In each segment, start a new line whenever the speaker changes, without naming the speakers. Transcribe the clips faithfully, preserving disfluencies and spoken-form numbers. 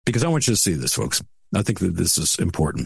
because I want you to see this, folks. I think that this is important.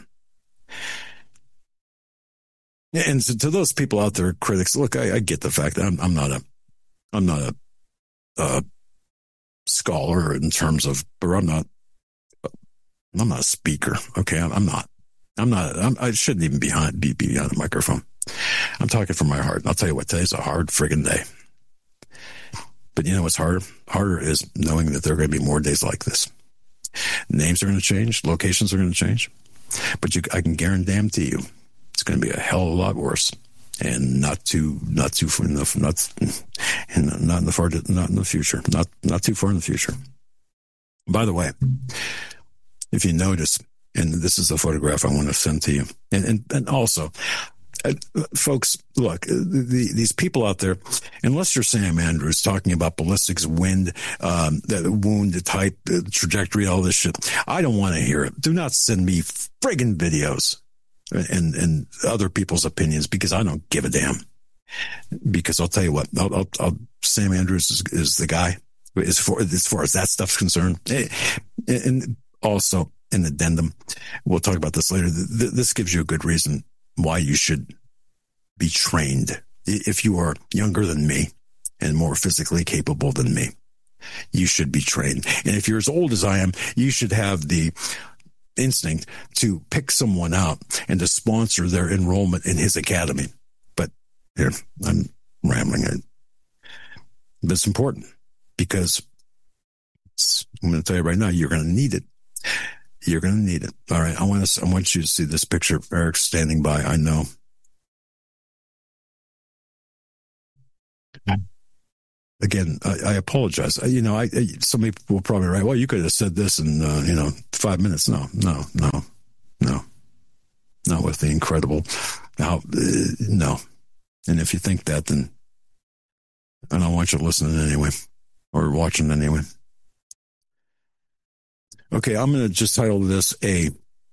And to, to those people out there, critics, look, I, I get the fact that I'm, I'm not a, I'm not a, a scholar in terms of, or I'm not, I'm not a speaker. Okay, I'm, I'm not. I'm not. I'm, I shouldn't even be behind, be, be behind the microphone. I'm talking from my heart. And I'll tell you what, today's a hard friggin' day. But you know what's harder? Harder is knowing that there are going to be more days like this. Names are going to change. Locations are going to change. But you, I can guarantee you, it's going to be a hell of a lot worse, and not too, not too far enough, not, and not in the far, not in the future, not, not too far in the future. By the way, if you notice, and this is the photograph I want to send to you, and and, and also, uh, folks, look, the, these people out there, unless you're Sam Andrews talking about ballistics, wind, um, the wound type, the trajectory, all this shit, I don't want to hear it. Do not send me friggin' videos and and other people's opinions, because I don't give a damn. Because I'll tell you what, I'll, I'll, I'll, Sam Andrews is, is the guy as far, as far as that stuff's concerned. And also, an addendum, we'll talk about this later. This gives you a good reason why you should be trained. If you are younger than me and more physically capable than me, you should be trained. And if you're as old as I am, you should have the instinct to pick someone out and to sponsor their enrollment in his academy. But here, I'm rambling. But it's important, because it's, I'm going to tell you right now, you're going to need it. You're going to need it. All right. I want to, I want you to see this picture. Eric's standing by. I know. Again, I, I apologize. I, you know, I, I some people will probably write, well, you could have said this in, uh, you know, five minutes. No, no, no, no, not with the incredible. Now, uh, no. And if you think that, then I don't want you listening anyway, or watching anyway. Okay, I'm going to just title this a.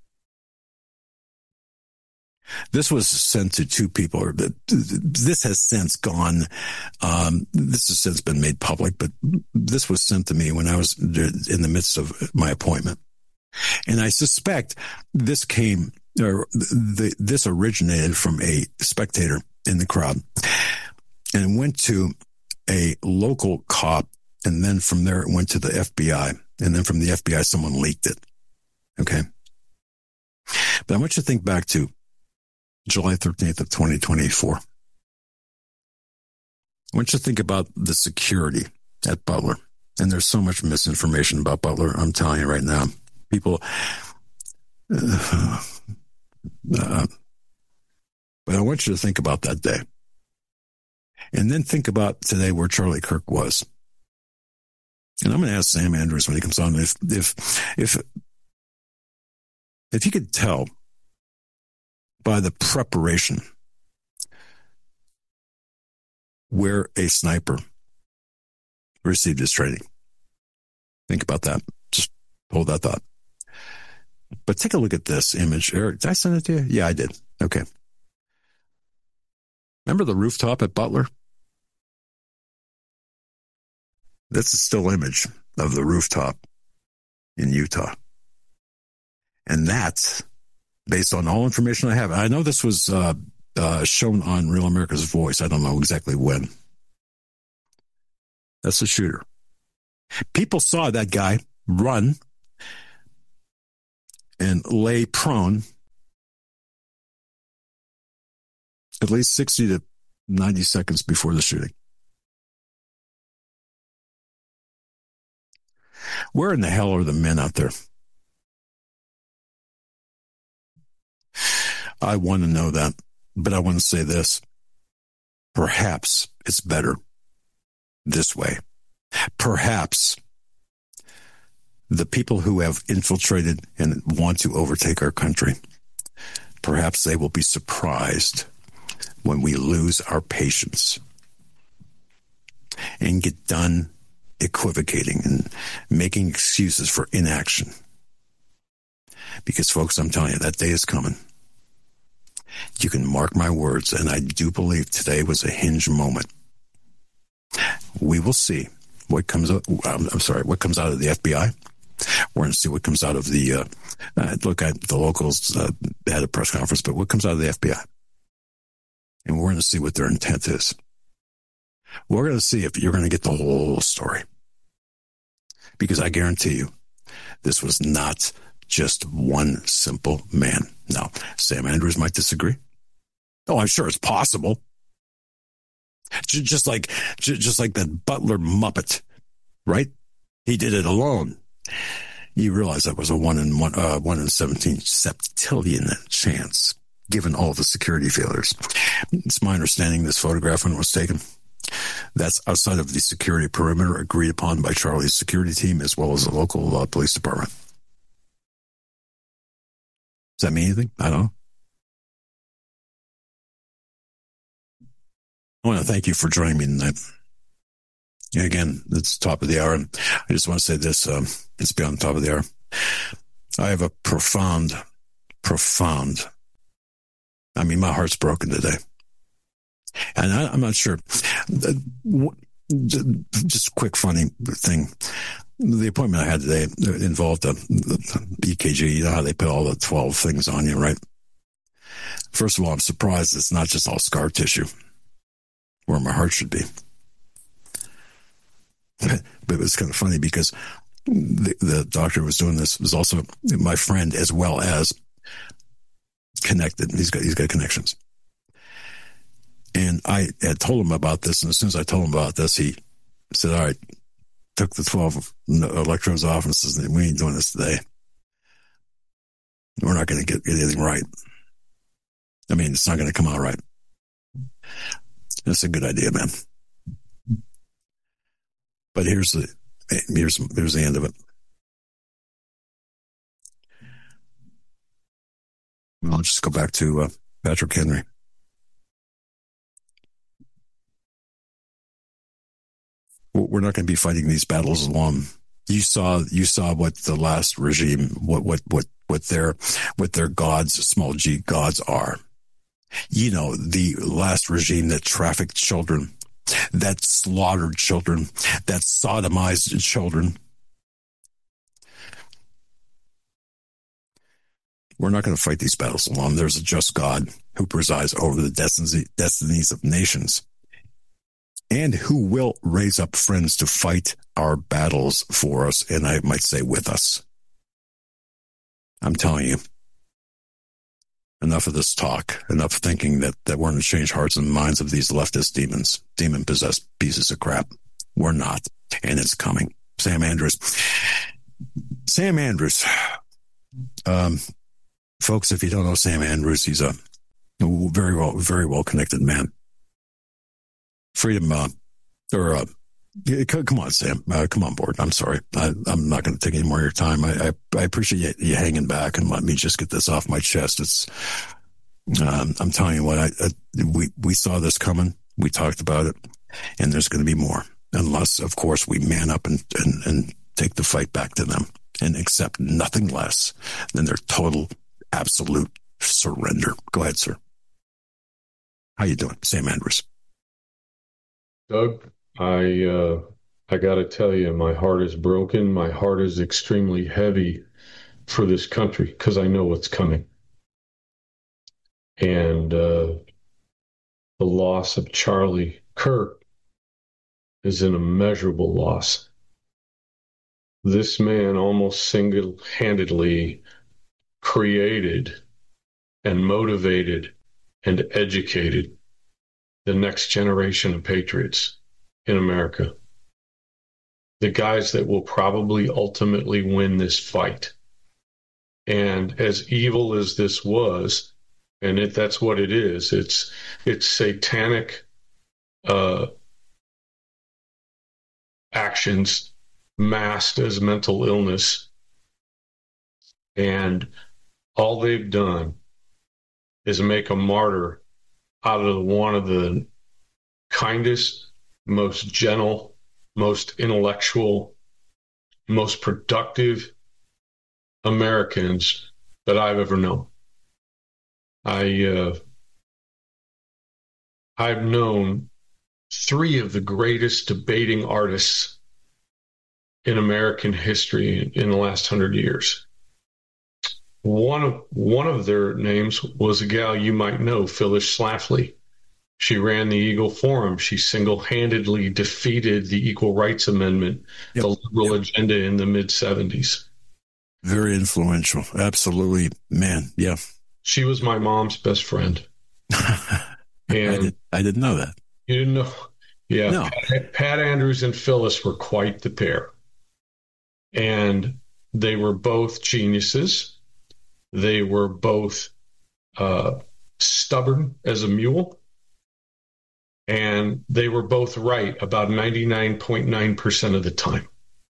This was sent to two people, or this has since gone, um, this has since been made public, but this was sent to me when I was in the midst of my appointment. And I suspect this came, or the, this originated from a spectator in the crowd and went to a local cop. And then from there, it went to the F B I. And then from the F B I, someone leaked it. Okay. But I want you to think back to July thirteenth of twenty twenty-four. I want you to think about the security at Butler. And there's so much misinformation about Butler. I'm telling you right now, people, uh, uh, but I want you to think about that day. And then think about today where Charlie Kirk was. And I'm going to ask Sam Andrews when he comes on, if, if, if, if you could tell by the preparation where a sniper received his training. Think about that. Just hold that thought. But take a look at this image. Eric, did I send it to you? Yeah, I did. Okay. Remember the rooftop at Butler? That's a still image of the rooftop in Utah. And that's based on all information I have. I know this was uh, uh, shown on Real America's Voice. I don't know exactly when. That's the shooter. People saw that guy run and lay prone at least sixty to ninety seconds before the shooting. Where in the hell are the men out there? I want to know that, but I want to say this. Perhaps it's better this way. Perhaps the people who have infiltrated and want to overtake our country, perhaps they will be surprised when we lose our patience and get done equivocating and making excuses for inaction. Because, folks, I'm telling you, that day is coming. You can mark my words, and I do believe today was a hinge moment. We will see what comes out. I'm sorry, what comes out of the F B I. We're going to see what comes out of the, uh, uh, look, I, the locals uh, had a press conference, but what comes out of the F B I? And we're going to see what their intent is. We're going to see if you're going to get the whole story. Because I guarantee you, this was not just one simple man. Now, Sam Andrews might disagree. Oh, I'm sure it's possible. Just like, just like that Butler Muppet, right? He did it alone. You realize that was a one in one, uh, one in seventeen septillion chance, given all the security failures. It's my understanding this photograph, when it was taken, that's outside of the security perimeter agreed upon by Charlie's security team as well as the local uh, police department. Does that mean anything? I don't know. I want to thank you for joining me tonight. Again, it's top of the hour, and I just want to say this, um, it's beyond the top of the hour. I have a profound, profound, I mean, my heart's broken today. And I, I'm not sure. Just a quick funny thing. The appointment I had today involved a, a E K G. You know how they put all the twelve things on you, right? First of all, I'm surprised it's not just all scar tissue, where my heart should be. But it's kind of funny because the, the doctor who was doing this was also my friend as well as connected. He's got he's got connections. And I had told him about this, and as soon as I told him about this, he said, all right, took the twelve electrodes off and says, we ain't doing this today. We're not going to get anything right. I mean, it's not going to come out right. That's a good idea, man. But here's the here's here's the end of it. I'll just go back to uh, Patrick Henry. We're not going to be fighting these battles alone. You saw you saw what the last regime, what what what what their what their gods, small g gods are. You know, the last regime that trafficked children, that slaughtered children, that sodomized children. We're not going to fight these battles alone. There's a just God who presides over the destiny, destinies of nations and who will raise up friends to fight our battles for us, and I might say with us. I'm telling you, enough of this talk, enough thinking that, that we're going to change hearts and minds of these leftist demons, demon-possessed pieces of crap. We're not, and it's coming. Sam Andrews. Sam Andrews. Um, folks, if you don't know Sam Andrews, he's a very well, very well-connected man. Freedom, uh, or, uh, come on, Sam, uh, come on board. I'm sorry. I, I'm not going to take any more of your time. I, I, I appreciate you hanging back and let me just get this off my chest. It's, um, I'm telling you what, I, I, we, we saw this coming. We talked about it, and there's going to be more, unless, of course, we man up and, and, and take the fight back to them and accept nothing less than their total, absolute surrender. Go ahead, sir. How you doing? Sam Andrews.
Doug, I uh, I got to tell you, my heart is broken. My heart is extremely heavy for this country because I know what's coming. And uh, the loss of Charlie Kirk is an immeasurable loss. This man almost single-handedly created and motivated and educated the next generation of patriots in America. The guys that will probably ultimately win this fight. And as evil as this was, and it, that's what it is, it's it's satanic uh, actions masked as mental illness. And all they've done is make a martyr out of one of the kindest, most gentle, most intellectual, most productive Americans that I've ever known. I, uh, I've known three of the greatest debating artists in American history in the last hundred years. One of, one of their names was a gal you might know, Phyllis Schlafly. She ran the Eagle Forum. She single-handedly defeated the Equal Rights Amendment, yep. the liberal yep. agenda in the mid-seventies.
Very influential. Absolutely. Man, yeah.
She was my mom's best friend. And
I, did, I didn't know that.
You didn't know? Yeah.
No.
Pat, Pat Andrews and Phyllis were quite the pair. And they were both geniuses. They were both uh, stubborn as a mule. And they were both right about ninety-nine point nine percent of the time.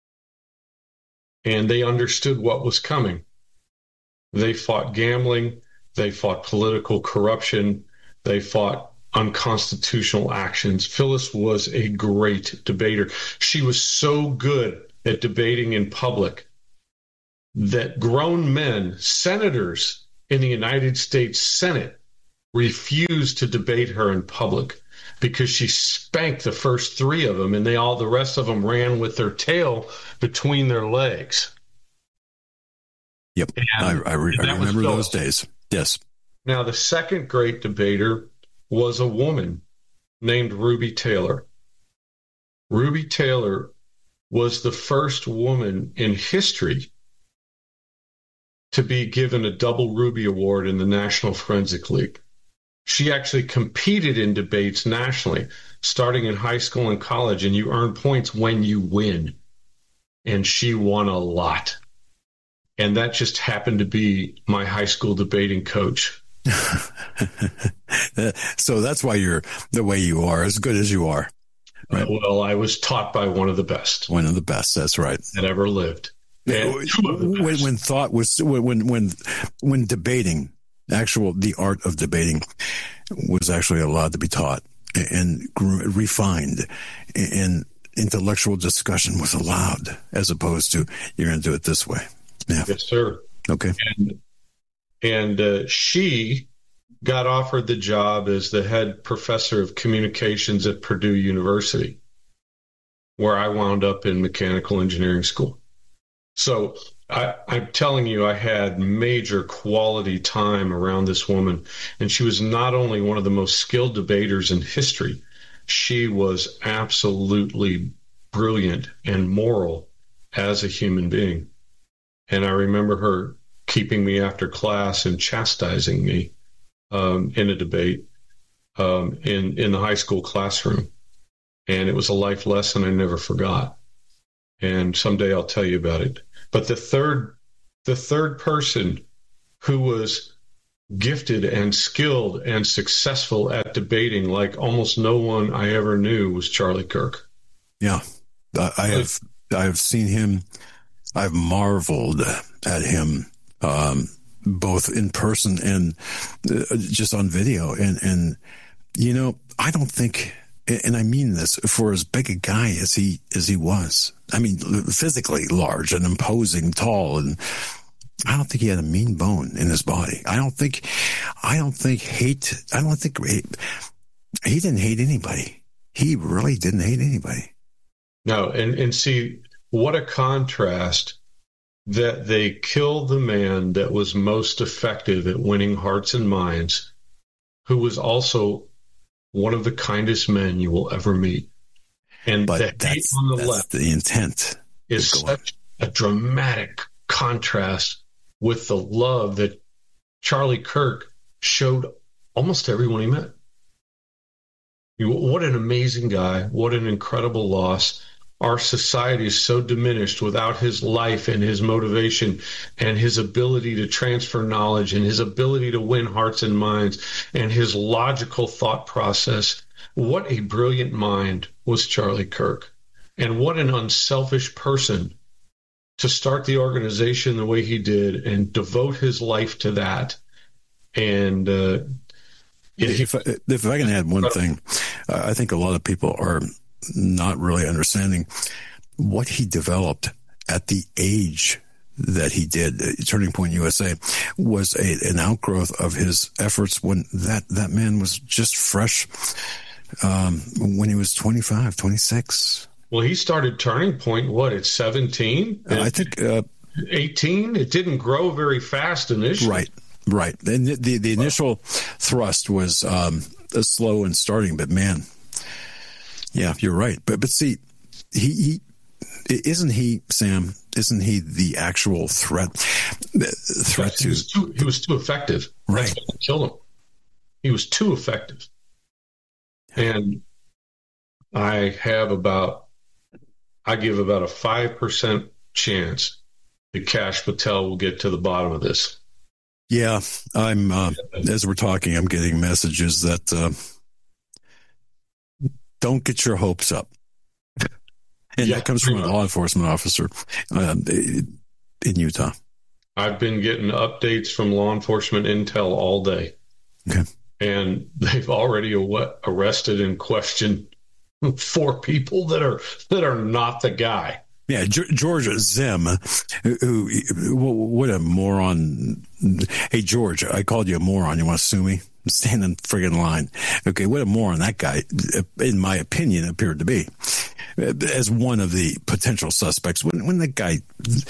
And they understood what was coming. They fought gambling. They fought political corruption. They fought unconstitutional actions. Phyllis was a great debater. She was so good at debating in public that grown men, senators in the United States Senate, refused to debate her in public because she spanked the first three of them, and they all the rest of them ran with their tail between their legs.
Yep, I, I, re- I remember those days. Yes.
Now, the second great debater was a woman named Ruby Taylor. Ruby Taylor was the first woman in history to be given a double Ruby Award in the National Forensic League. She actually competed in debates nationally, starting in high school and college, and you earn points when you win. And she won a lot. And that just happened to be my high school debating coach.
So that's why you're the way you are, as good as you are.
Right? Uh, well, I was taught by one of the best.
One of the best, that's right.
That ever lived.
When, when thought was, when, when, when debating, actual, the art of debating was actually allowed to be taught and refined, and intellectual discussion was allowed, as opposed to, you're going to do it this way. Yeah.
Yes, sir.
Okay.
And, and uh, she got offered the job as the head professor of communications at Purdue University, where I wound up in mechanical engineering school. So I, I'm telling you, I had major quality time around this woman. And she was not only one of the most skilled debaters in history, she was absolutely brilliant and moral as a human being. And I remember her keeping me after class and chastising me um, in a debate um, in, in the high school classroom. And it was a life lesson I never forgot. And someday I'll tell you about it. But the third, the third person who was gifted and skilled and successful at debating like almost no one I ever knew was Charlie Kirk.
Yeah, I have I have seen him. I've marveled at him, um, both in person and uh, just on video. And, and, you know, I don't think, and I mean this, for as big a guy as he, as he was, I mean, physically large and imposing, tall, and I don't think he had a mean bone in his body. I don't think, I don't think hate, I don't think he, he didn't hate anybody. He really didn't hate anybody.
No. And, and see, what a contrast that they killed the man that was most effective at winning hearts and minds, who was also one of the kindest men you will ever meet. And
but
the
that's,
hate on the
that's
left
the intent
is such a dramatic contrast with the love that Charlie Kirk showed almost everyone he met. What an amazing guy. What an incredible loss. Our society is so diminished without his life and his motivation and his ability to transfer knowledge and his ability to win hearts and minds and his logical thought process. What a brilliant mind was Charlie Kirk. And what an unselfish person to start the organization the way he did and devote his life to that. And uh, it,
if, I, if I can add one thing, uh, I think a lot of people are not really understanding what he developed at the age that he did. Turning Point U S A was a, an outgrowth of his efforts when that, that man was just fresh, um, when he was twenty-five, twenty-six.
Well, he started Turning Point, what, at seventeen?
Uh, I think uh,
eighteen? It didn't grow very fast initially.
Right, right. And the, the, the initial thrust was um, slow in starting, but man, yeah, you're right. But, but see, he, he isn't he, Sam, isn't he the actual threat, threat
yes, he
to...
Was too, he was too effective.
Right.
That's what killed him. He was too effective. And I have about, I give about a five percent chance that Kash Patel will get to the bottom of this.
Yeah, I'm, uh, as we're talking, I'm getting messages that uh, don't get your hopes up. And
yeah,
that comes from a law enforcement officer uh, in Utah.
I've been getting updates from law enforcement intel all day.
Okay. And
they've already arrested and questioned four people that are that are not the guy.
Yeah, George Zim, who, who, what a moron. Hey, George, I called you a moron. You want to sue me? Stand in friggin' line. Okay, what a moron that guy, in my opinion, appeared to be as one of the potential suspects. When, when the guy,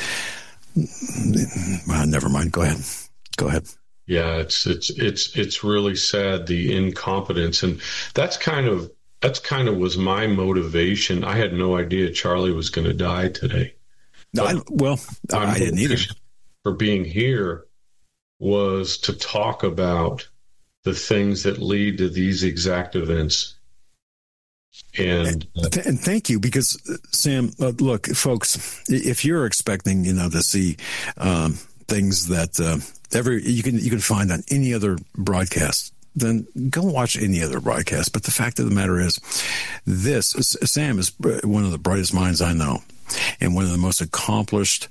well, never mind. Go ahead. Go ahead.
Yeah, it's it's it's it's really sad, the incompetence, and that's kind of that's kind of was my motivation. I had no idea Charlie was going to die today.
No, I, well,
my
I didn't either.
For being here was to talk about the things that lead to these exact events. And, uh,
and thank you, because Sam, uh, look, folks, if you're expecting, you know, to see um, things that uh, every you can you can find on any other broadcast, then go watch any other broadcast. But the fact of the matter is, this Sam is one of the brightest minds I know, and one of the most accomplished.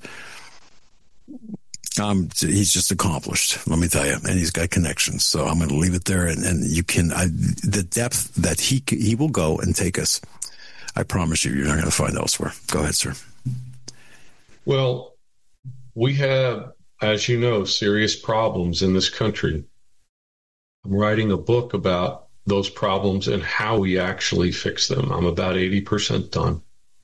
Um, he's just accomplished, let me tell you, and he's got connections. So I'm going to leave it there, and, and you can I, the depth that he he will go and take us. I promise you, you're not going to find elsewhere. Go ahead, sir.
Well, we have, as you know, serious problems in this country. I'm writing a book about those problems and how we actually fix them. I'm about eighty percent done,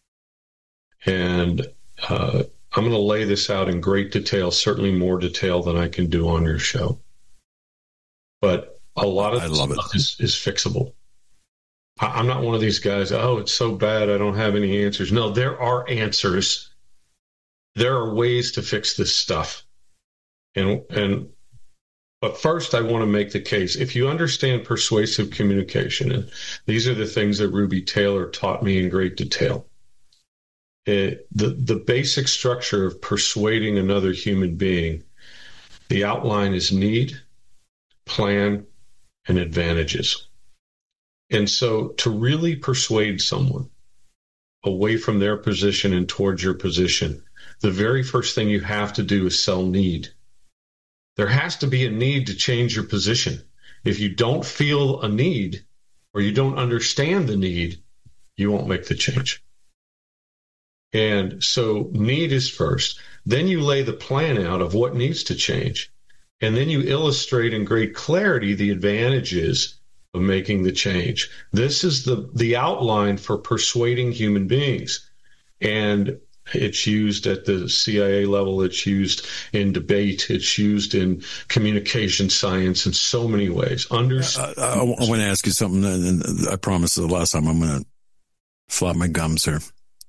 and uh, I'm going to lay this out in great detail, certainly more detail than I can do on your show. But a lot of
I
this
love
stuff
it.
is, is fixable. I, I'm not one of these guys, oh, it's so bad, I don't have any answers. No, there are answers. There are ways to fix this stuff. And, and but first, I want to make the case. If you understand persuasive communication, and these are the things that Ruby Taylor taught me in great detail, It, the, the basic structure of persuading another human being, the outline is need, plan, and advantages. And so to really persuade someone away from their position and towards your position, the very first thing you have to do is sell need. There has to be a need to change your position. If you don't feel a need, or you don't understand the need, you won't make the change. And so need is first. Then you lay the plan out of what needs to change. And then you illustrate in great clarity the advantages of making the change. This is the, the outline for persuading human beings. And it's used at the C I A level. It's used in debate. It's used in communication science in so many ways. Understand-
I, I, I want to ask you something, and I promised the last time I'm going to flop my gums here.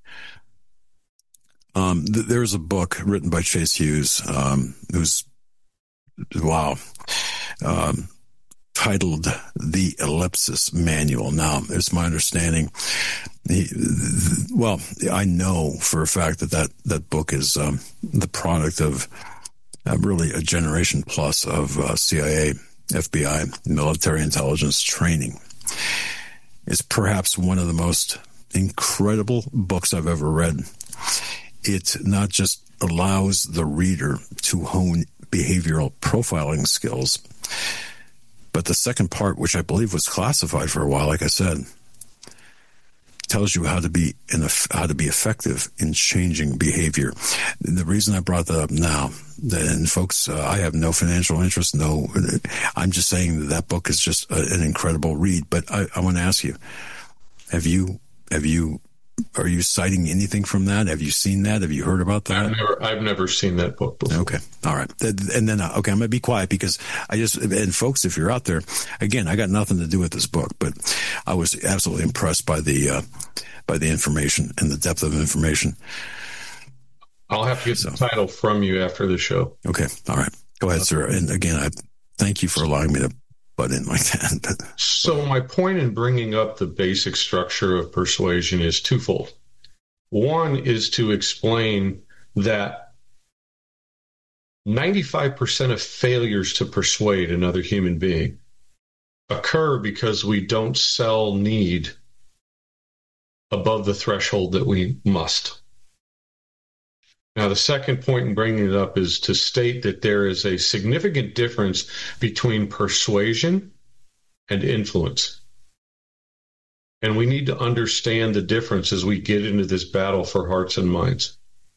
Um, th- there's a book written by Chase Hughes, um, who's, wow, um, titled The Ellipsis Manual. Now, it's my understanding, he, th- well, I know for a fact that that, that book is um, the product of uh, really a generation plus of uh, C I A, F B I, military intelligence training. It's perhaps one of the most incredible books I've ever read. It not just allows the reader to hone behavioral profiling skills, but the second part, which I believe was classified for a while, like I said, tells you how to be in a, how to be effective in changing behavior. The reason I brought that up now, and folks, uh, I have no financial interest. No, I'm just saying that that book is just a, an incredible read. But I, I want to ask you: Have you have you are you citing anything from that? Have you seen that? Have you heard about that?
I've never, I've never seen that book before.
Okay. All right. And then, okay, I'm going to be quiet because I just, and folks, if you're out there, again, I got nothing to do with this book, but I was absolutely impressed by the, uh, by the information and the depth of information.
I'll have to get so, the title from you after the show.
Okay. All right. Go ahead, sir. And again, I thank you for allowing me to butt in like that.
So my point in bringing up the basic structure of persuasion is twofold. One is to explain that ninety-five percent of failures to persuade another human being occur because we don't sell need above the threshold that we must. Now, the second point in bringing it up is to state that there is a significant difference between persuasion and influence. And we need to understand the difference as we get into this battle for hearts and minds.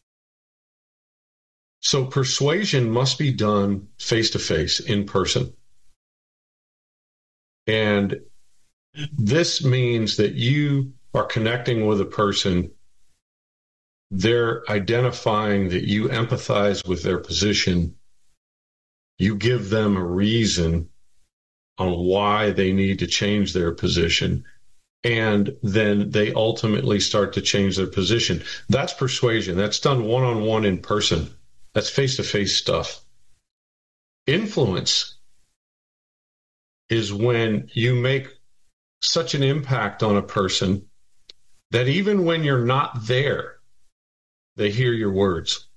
So persuasion must be done face-to-face, in person. And this means that you are connecting with a person. They're identifying that you empathize with their position. You give them a reason on why they need to change their position. And then they ultimately start to change their position. That's persuasion. That's done one-on-one in person. That's face-to-face stuff. Influence is when you make such an impact on a person that even when you're not there, they hear your words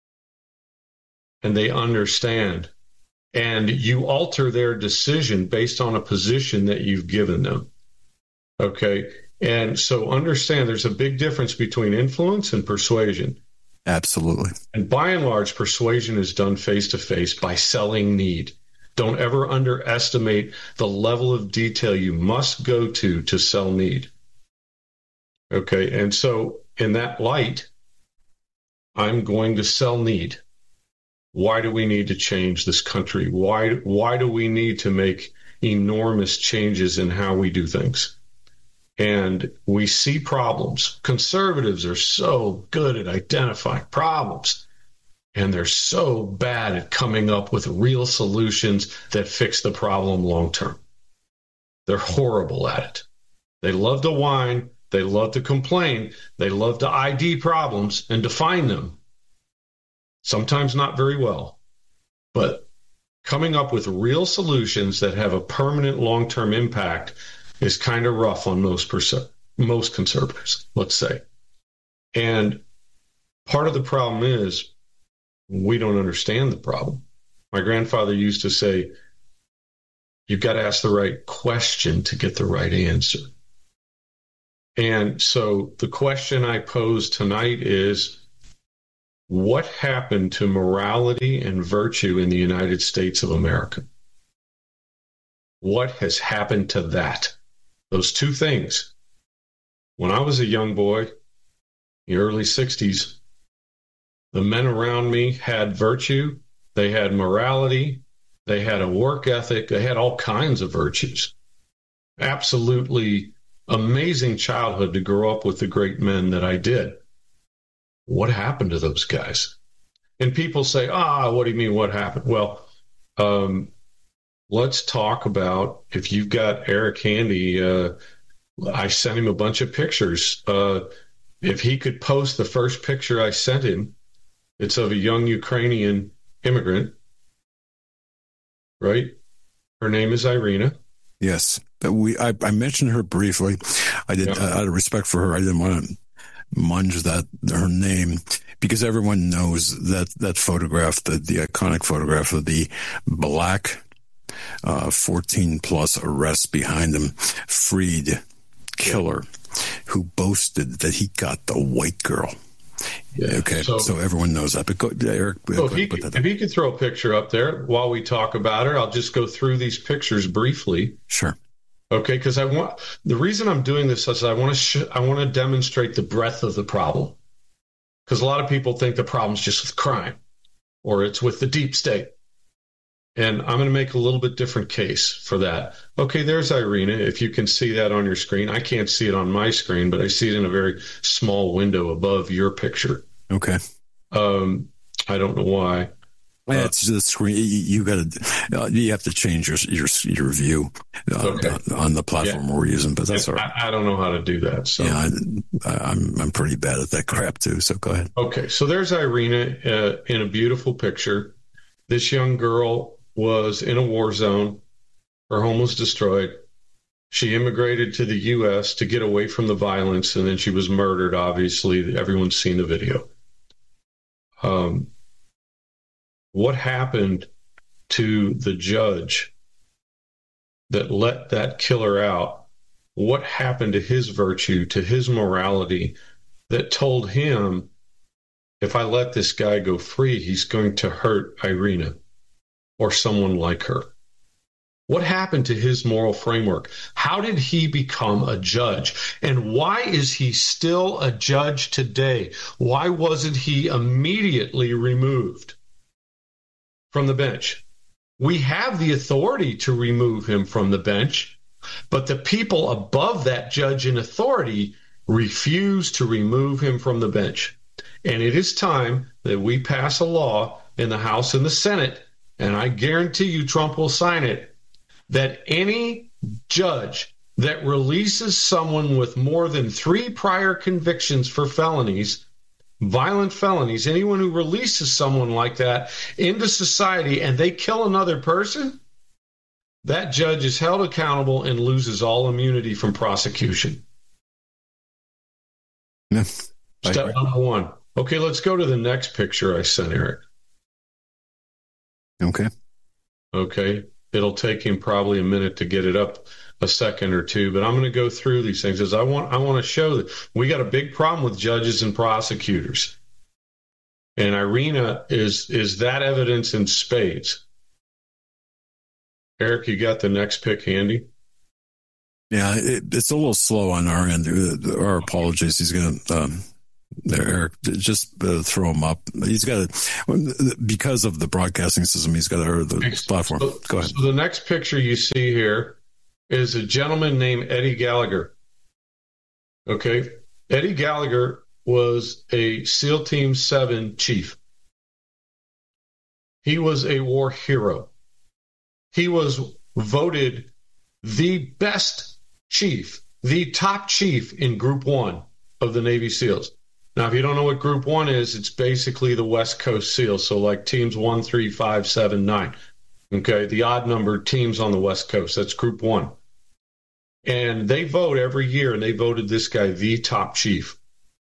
and they understand, and you alter their decision based on a position that you've given them. Okay. And so understand there's a big difference between influence and persuasion.
Absolutely.
And by and large, persuasion is done face to face by selling need. Don't ever underestimate the level of detail you must go to to sell need. Okay. And so in that light, I'm going to sell need. Why do we need to change this country? Why, why do we need to make enormous changes in how we do things? And we see problems. Conservatives are so good at identifying problems, and they're so bad at coming up with real solutions that fix the problem long term. They're horrible at it. They love to whine. They love to complain. They love to I D problems and define them. Sometimes not very well, but coming up with real solutions that have a permanent long-term impact is kind of rough on most perce- most conservatives, let's say. And part of the problem is we don't understand the problem. My grandfather used to say, you've got to ask the right question to get the right answer. And so the question I pose tonight is, what happened to morality and virtue in the United States of America? What has happened to that? Those two things. When I was a young boy, in the early sixties, the men around me had virtue, they had morality, they had a work ethic, they had all kinds of virtues. Absolutely amazing childhood to grow up with the great men that I did. What happened to those guys? And people say, ah, what do you mean, what happened? Well, um, let's talk about, if you've got Eric Handy, uh, I sent him a bunch of pictures. Uh, if he could post the first picture I sent him, it's of a young Ukrainian immigrant, right? Her name is Irina.
Yes. But we, I, I mentioned her briefly. I did, yeah. uh, out of respect for her, I didn't want to munge that, her name, because everyone knows that, that photograph, the, the iconic photograph of the black Uh, fourteen plus arrests behind him, freed killer who boasted that he got the white girl. Yeah, okay, so, so everyone knows that. But go, Eric,
so if, he, if he could throw a picture up there while we talk about her, I'll just go through these pictures briefly.
Sure.
Okay, because I want the reason I'm doing this is I want to sh- I want to demonstrate the breadth of the problem. Because a lot of people think the problem's just with crime, or it's with the deep state. And I'm going to make a little bit different case for that. Okay, there's Irina. If you can see that on your screen, I can't see it on my screen, but I see it in a very small window above your picture.
Okay.
Um, I don't know why.
Uh, it's the screen. You, you got to. Uh, you have to change your your your view uh,
okay.
on, on the platform yeah. we're using. But that's all right.
I, I don't know how to do that. So
yeah, I, I'm I'm pretty bad at that crap too. So go ahead.
Okay, so there's Irina uh, in a beautiful picture. This young girl was in a war zone. Her home was destroyed. She immigrated to the U S to get away from the violence, and then she was murdered. Obviously, everyone's seen the video. Um. What happened to the judge that let that killer out? What happened to his virtue, to his morality that told him, if I let this guy go free, he's going to hurt Irina or someone like her? What happened to his moral framework? How did he become a judge? And why is he still a judge today? Why wasn't he immediately removed from the bench? We have the authority to remove him from the bench, but the people above that judge in authority refuse to remove him from the bench. And it is time that we pass a law in the House and the Senate, and I guarantee you Trump will sign it, that any judge that releases someone with more than three prior convictions for felonies, violent felonies, anyone who releases someone like that into society and they kill another person, that judge is held accountable and loses all immunity from prosecution.
Yeah,
Step number one. Okay, let's go to the next picture I sent, Eric.
Okay.
Okay. It'll take him probably a minute to get it up, a second or two, but I'm going to go through these things as I want. I want to show that we got a big problem with judges and prosecutors, and Irina is is that evidence in spades. Eric, you got the next pick handy?
Yeah, it, it's a little slow on our end. Our apologies. He's going to. Um... There, Eric, just uh, throw him up. He's got to, because of the broadcasting system, he's got to, or the platform.
So,
Go ahead.
So the next picture you see here is a gentleman named Eddie Gallagher. Okay. Eddie Gallagher was a SEAL Team seven chief. He was a war hero. He was voted the best chief, the top chief in Group One of the Navy SEALs. Now, if you don't know what Group One is, it's basically the West Coast SEALs. So like teams one, three, five, seven, nine. Okay, the odd numbered teams on the West Coast. That's Group One. And they vote every year, and they voted this guy the top chief.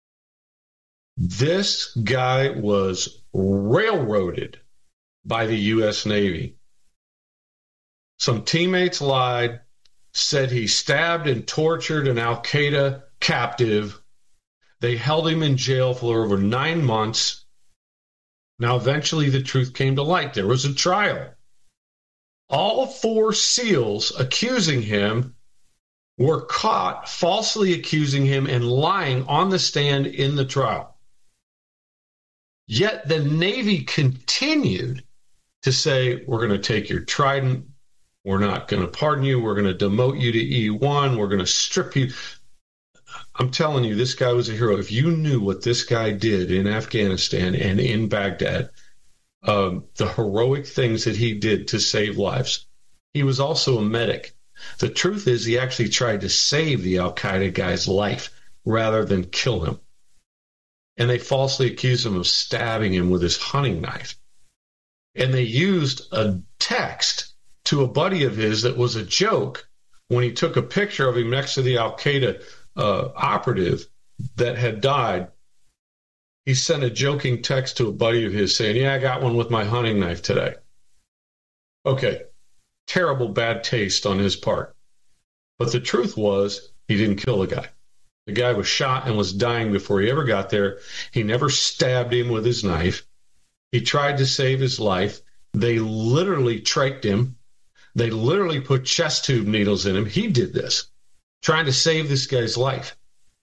This guy was railroaded by the U S Navy. Some teammates lied, said he stabbed and tortured an Al-Qaeda captive. They held him in jail for over nine months. Now, eventually, the truth came to light. There was a trial. All four SEALs accusing him were caught falsely accusing him and lying on the stand in the trial. Yet the Navy continued to say, we're going to take your trident. We're not going to pardon you. We're going to demote you to E one. We're going to strip you. I'm telling you, this guy was a hero. If you knew what this guy did in Afghanistan and in Baghdad, um, the heroic things that he did to save lives. He was also a medic. The truth is he actually tried to save the Al-Qaeda guy's life rather than kill him. And they falsely accused him of stabbing him with his hunting knife. And they used a text to a buddy of his that was a joke when he took a picture of him next to the Al-Qaeda Uh, operative that had died. He sent a joking text to a buddy of his saying, yeah, I got one with my hunting knife today. Okay, terrible bad taste on his part. But the truth was he didn't kill the guy. The guy was shot and was dying before he ever got there. He never stabbed him with his knife. He tried to save his life. They literally trached him. They literally put chest tube needles in him. He did this, trying to save this guy's life.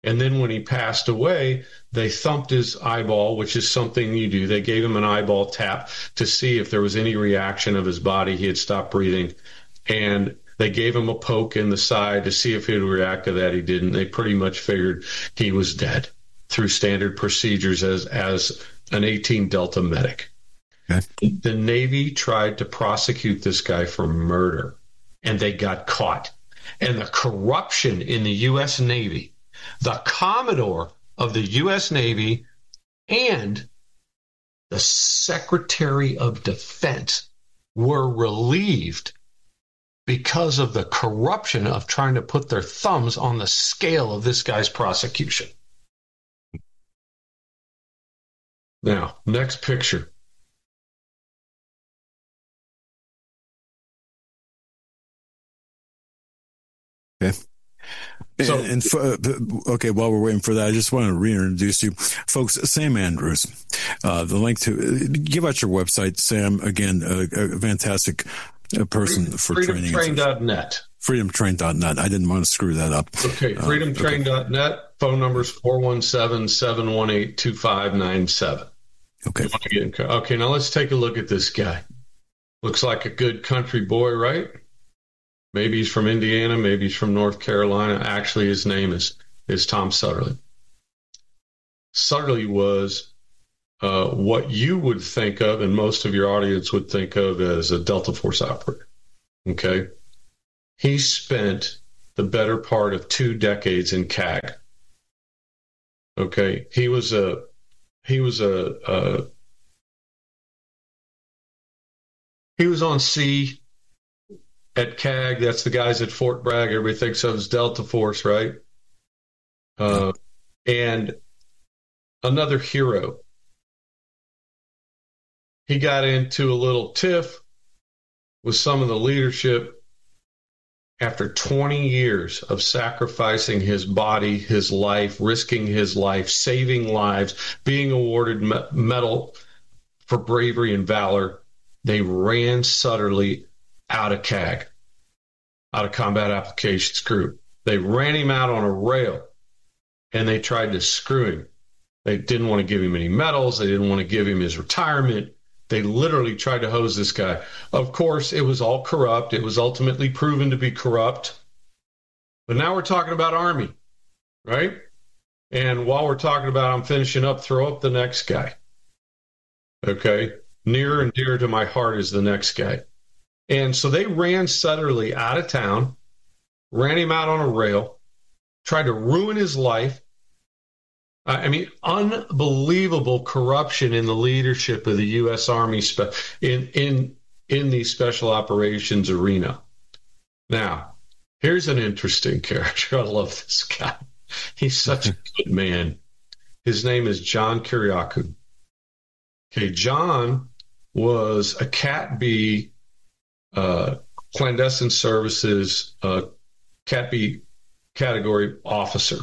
And then when he passed away, they thumped his eyeball, which is something you do. They gave him an eyeball tap to see if there was any reaction of his body. He had stopped breathing. And they gave him a poke in the side to see if he'd react to that. He didn't. They pretty much figured he was dead through standard procedures as, as an eighteen Delta medic.
Okay.
The Navy tried to prosecute this guy for murder, and they got caught. And the corruption in the U S Navy, the Commodore of the U S Navy and the Secretary of Defense were relieved because of the corruption of trying to put their thumbs on the scale of this guy's prosecution. Now, next picture.
Okay. So, and, and for, okay, while we're waiting for that, I just want to reintroduce you, folks. Sam Andrews, uh, the link to give out your website, Sam. Again, a, a fantastic person for
freedom
training.
train dot net.
freedom train dot net. I didn't want to screw that up.
Okay, freedom train dot net. Uh, okay. Phone number is four one seven, seven one eight, two five nine seven.
Okay.
Okay, now let's take a look at this guy. Looks like a good country boy, right? Maybe he's from Indiana, maybe he's from North Carolina. Actually, his name is, is Tom Sutterly. Sutterly was uh, what you would think of, and most of your audience would think of, as a Delta Force operator. Okay? He spent the better part of two decades in C A G. Okay? He was a, he was a, a he was on C at C A G. That's the guys at Fort Bragg. Everybody thinks of as Delta Force, right? Uh, and another hero. He got into a little tiff with some of the leadership after twenty years of sacrificing his body, his life, risking his life, saving lives, being awarded me- medal for bravery and valor. They ran Sutterly out of C A G, out of Combat Applications Group. They ran him out on a rail, and they tried to screw him. They didn't want to give him any medals. They didn't want to give him his retirement. They literally tried to hose this guy. Of course, it was all corrupt. It was ultimately proven to be corrupt. But now we're talking about Army, right? And while we're talking about, I'm finishing up, throw up the next guy. Okay? Near and dear to my heart is the next guy. And so they ran Sutterly out of town, ran him out on a rail, tried to ruin his life. I mean, unbelievable corruption in the leadership of the U S Army spe- in in in the special operations arena. Now, here's an interesting character. I love this guy. He's such a good man. His name is John Kiriakou. Okay, John was a Cat B uh, clandestine services uh, Cat B category officer.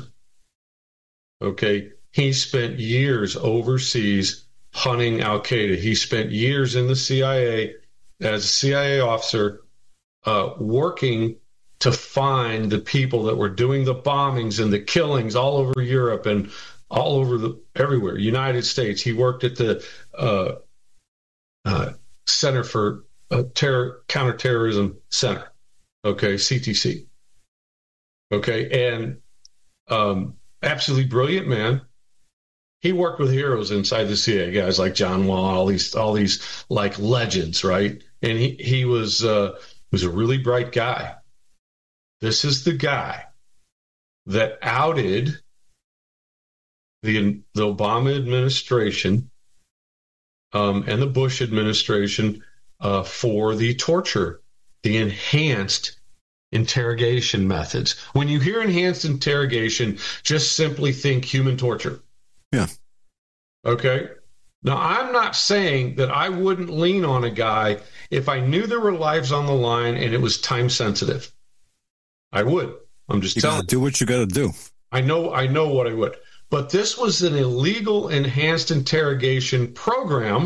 Okay, he spent years overseas hunting Al Qaeda. He spent years in the C I A as a C I A officer, uh, working to find the people that were doing the bombings and the killings all over Europe and all over the everywhere. United States. He worked at the uh, uh, Center for uh, Terror Counterterrorism Center. Okay, C T C. Okay, and um, absolutely brilliant man. He worked with heroes inside the C I A, guys like John Wall, all these, all these like legends, right? And he he was uh, was a really bright guy. This is the guy that outed the the Obama administration um, and the Bush administration uh, for the torture, the enhanced interrogation methods. When you hear enhanced interrogation, just simply think human torture.
Yeah.
Okay. Now, I'm not saying that I wouldn't lean on a guy if I knew there were lives on the line and it was time sensitive. I would. I'm just
you
telling
you. Do what you got to do.
I know, I know what I would. But this was an illegal enhanced interrogation program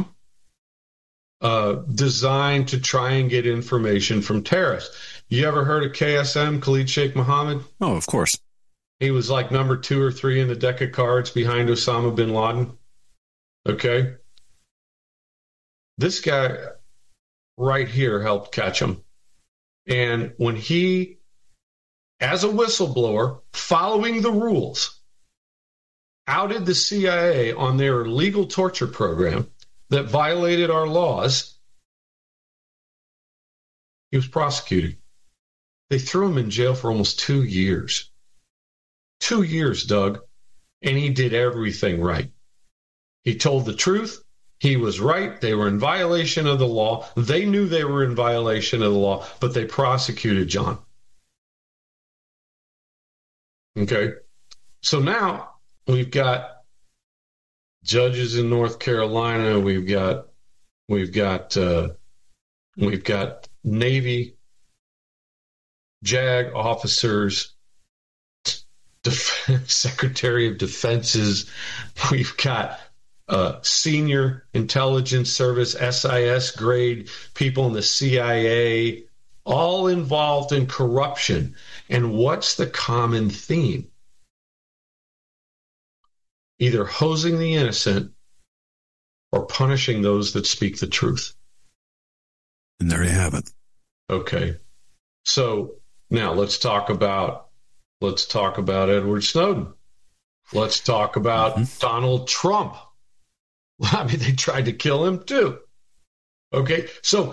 uh, designed to try and get information from terrorists. You ever heard of K S M, Khalid Sheikh Mohammed?
Oh, of course.
He was like number two or three in the deck of cards behind Osama bin Laden. Okay. This guy right here helped catch him. And when he, as a whistleblower, following the rules, outed the C I A on their illegal torture program that violated our laws, he was prosecuted. They threw him in jail for almost two years. Two years, Doug. And he did everything right. He told the truth. He was right. They were in violation of the law. They knew they were in violation of the law, but they prosecuted John. Okay. So now we've got judges in North Carolina. We've got, we've got, uh, we've got Navy JAG officers, Def- Secretary of Defenses. We've got uh, senior intelligence service, S I S grade people in the C I A, all involved in corruption. And what's the common theme? Either hosing the innocent or punishing those that speak the truth.
And there you have it.
Okay. So now let's talk about let's talk about Edward Snowden. Let's talk about mm-hmm. Donald Trump. I mean, they tried to kill him too. Okay. So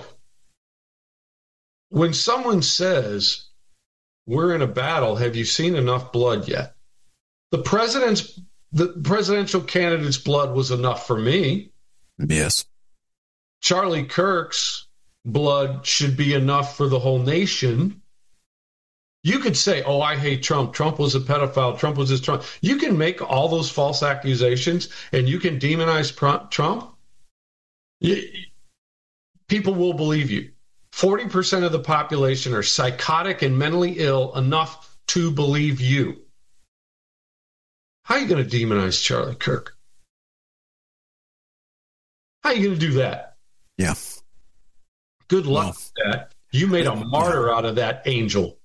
when someone says, we're in a battle, have you seen enough blood yet? The president's the presidential candidate's blood was enough for me.
Yes.
Charlie Kirk's blood should be enough for the whole nation. You could say, oh, I hate Trump. Trump was a pedophile. Trump was this Trump. You can make all those false accusations and you can demonize Trump. People will believe you. forty percent of the population are psychotic and mentally ill enough to believe you. How are you going to demonize Charlie Kirk? How are you going to do that?
Yeah.
Good luck well, with that. You made a martyr out of that angel.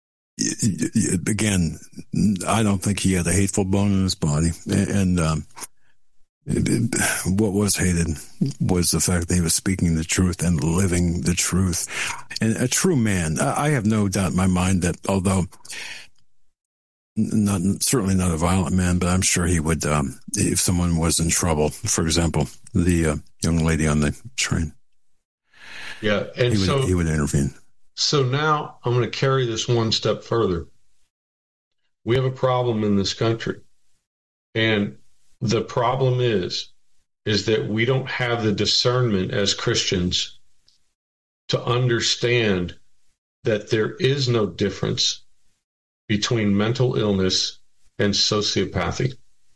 Again, I don't think he had a hateful bone in his body. And um, it, it, what was hated was the fact that he was speaking the truth and living the truth. And a true man, I have no doubt in my mind that although not certainly not a violent man, but I'm sure he would, um, if someone was in trouble, for example, the uh, young lady on the train.
Yeah, and
he would,
so
he would intervene.
So now I'm going to carry this one step further. We have a problem in this country. And the problem is, is that we don't have the discernment as Christians to understand that there is no difference between mental illness and sociopathy.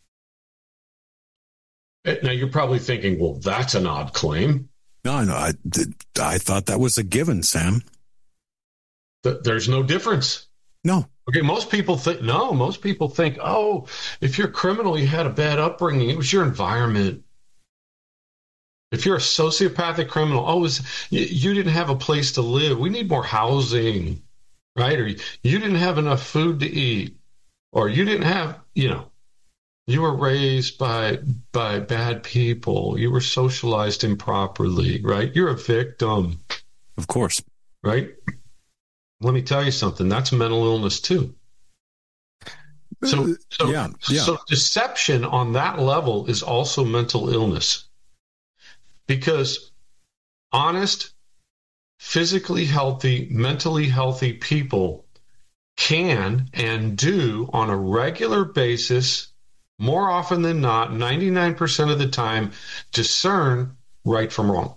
Now, you're probably thinking, well, that's an odd claim.
No, no, I, I thought that was a given, Sam.
There's no difference.
No.
Okay, most people think, no, most people think, oh, if you're a criminal, you had a bad upbringing. It was your environment. If you're a sociopathic criminal, oh, it was, you didn't have a place to live. We need more housing, right? Or you didn't have enough food to eat. Or you didn't have, you know, you were raised by by bad people. You were socialized improperly, right? You're a victim.
Of course.
Right? Let me tell you something. That's mental illness too. So, so,
yeah, yeah.
so deception on that level is also mental illness. Because honest, physically healthy, mentally healthy people can and do on a regular basis, more often than not, ninety-nine percent of the time, discern right from wrong.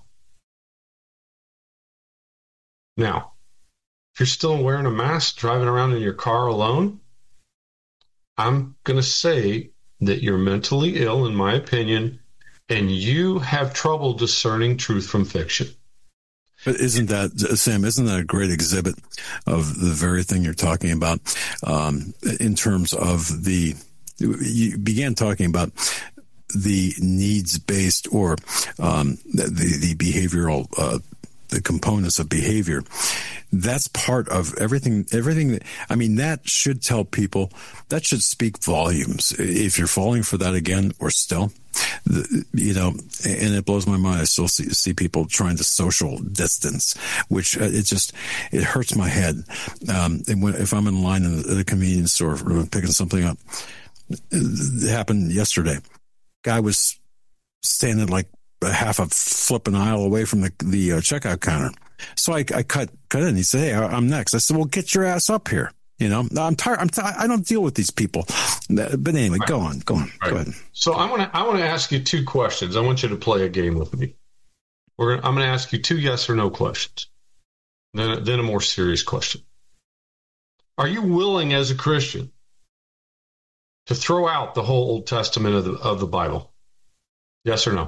Now, if you're still wearing a mask, driving around in your car alone, I'm going to say that you're mentally ill, in my opinion, and you have trouble discerning truth from fiction.
But isn't that, Sam, isn't that a great exhibit of the very thing you're talking about um, in terms of the, you began talking about the needs-based or um, the, the behavioral uh, the components of behavior. That's part of everything, everything that, I mean, that should tell people, that should speak volumes. If you're falling for that again, or still, you know, and it blows my mind. I still see, see people trying to social distance, which uh, it just, it hurts my head. Um, and when, if I'm in line in the, the convenience store picking something up, it happened yesterday. Guy was standing like a half a flipping aisle away from the, the uh, checkout counter. So I, I cut, cut in. He said, "Hey, I'm next." I said, "Well, get your ass up here." You know, I'm tired. I'm t- I don't deal with these people. But anyway, right. go on, go on, right. go ahead.
So I want to, I want to ask you two questions. I want you to play a game with me. We're gonna, I'm going to ask you two yes or no questions. Then, then a more serious question. Are you willing as a Christian to throw out the whole Old Testament of the, of the Bible? Yes or no?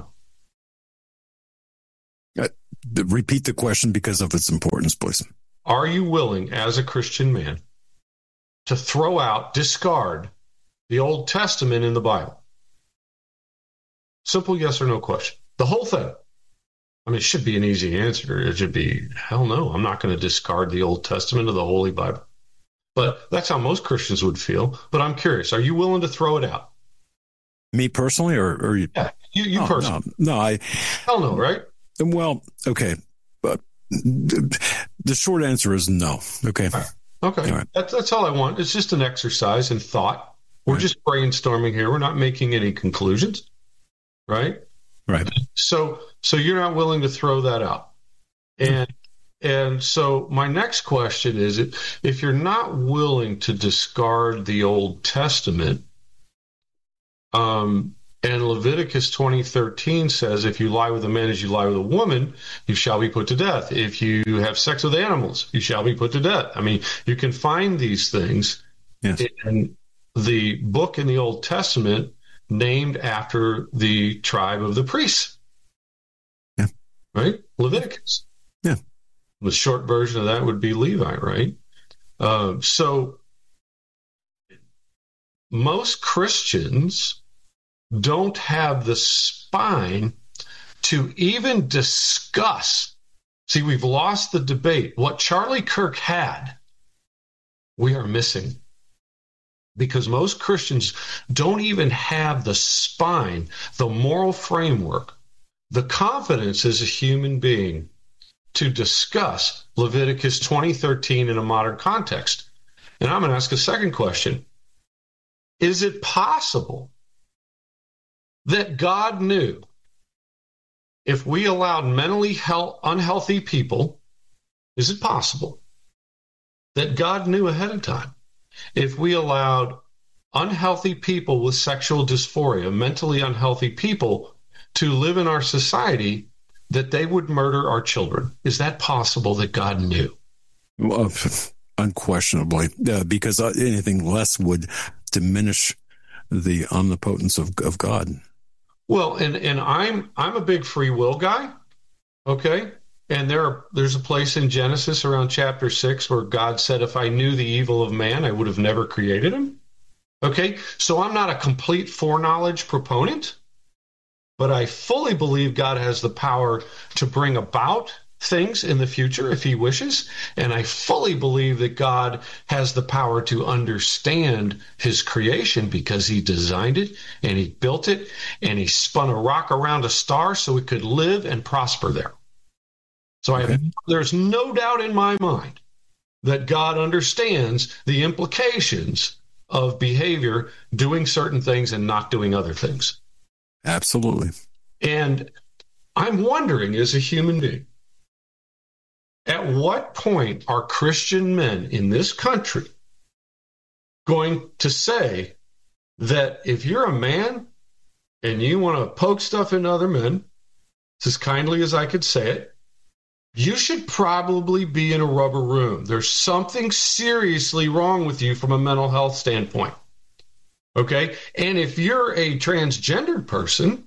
Uh, repeat the question because of its importance, please.
Are you willing as a Christian man to throw out, discard the Old Testament in the Bible? Simple yes or no question. The whole thing. I mean, it should be an easy answer. It should be, hell no, I'm not going to discard the Old Testament of the Holy Bible. But that's how most Christians would feel. But I'm curious, are you willing to throw it out?
Me personally, or, or you?
Yeah, you, you
oh,
personally.
No, no, I.
Hell no, right?
Well, okay. But the short answer is no. Okay.
Right. Okay.
All right.
That's, that's all I want. It's just an exercise in thought. We're right. just brainstorming here. We're not making any conclusions. Right?
Right.
So, so you're not willing to throw that out. And, and so my next question is, if you're not willing to discard the Old Testament, um, and Leviticus twenty thirteen says, if you lie with a man as you lie with a woman, you shall be put to death. If you have sex with animals, you shall be put to death. I mean, you can find these things yes. in the book in the Old Testament named after the tribe of the priests.
Yeah.
Right? Leviticus.
Yeah.
The short version of that would be Levi, right? Uh, so most Christians don't have the spine to even discuss. See, we've lost the debate. What Charlie Kirk had, we are missing. Because most Christians don't even have the spine, the moral framework, the confidence as a human being to discuss Leviticus twenty thirteen in a modern context. And I'm going to ask a second question. Is it possible that God knew if we allowed mentally health, unhealthy people, is it possible that God knew ahead of time if we allowed unhealthy people with sexual dysphoria, mentally unhealthy people, to live in our society, that they would murder our children? Is that possible that God knew?
Well, unquestionably, uh, because anything less would diminish the omnipotence of, of God.
Well, and, and I'm I'm a big free will guy, okay? And there are, there's a place in Genesis around chapter six where God said, if I knew the evil of man, I would have never created him. Okay, so I'm not a complete foreknowledge proponent, but I fully believe God has the power to bring about things in the future if he wishes. And I fully believe that God has the power to understand his creation because he designed it and he built it and he spun a rock around a star so it could live and prosper there. So I have, there's no doubt in my mind that God understands the implications of behavior, doing certain things and not doing other things.
Absolutely.
And I'm wondering, as a human being, at what point are Christian men in this country going to say that if you're a man and you want to poke stuff into other men, as kindly as I could say it, you should probably be in a rubber room. There's something seriously wrong with you from a mental health standpoint. Okay? And if you're a transgendered person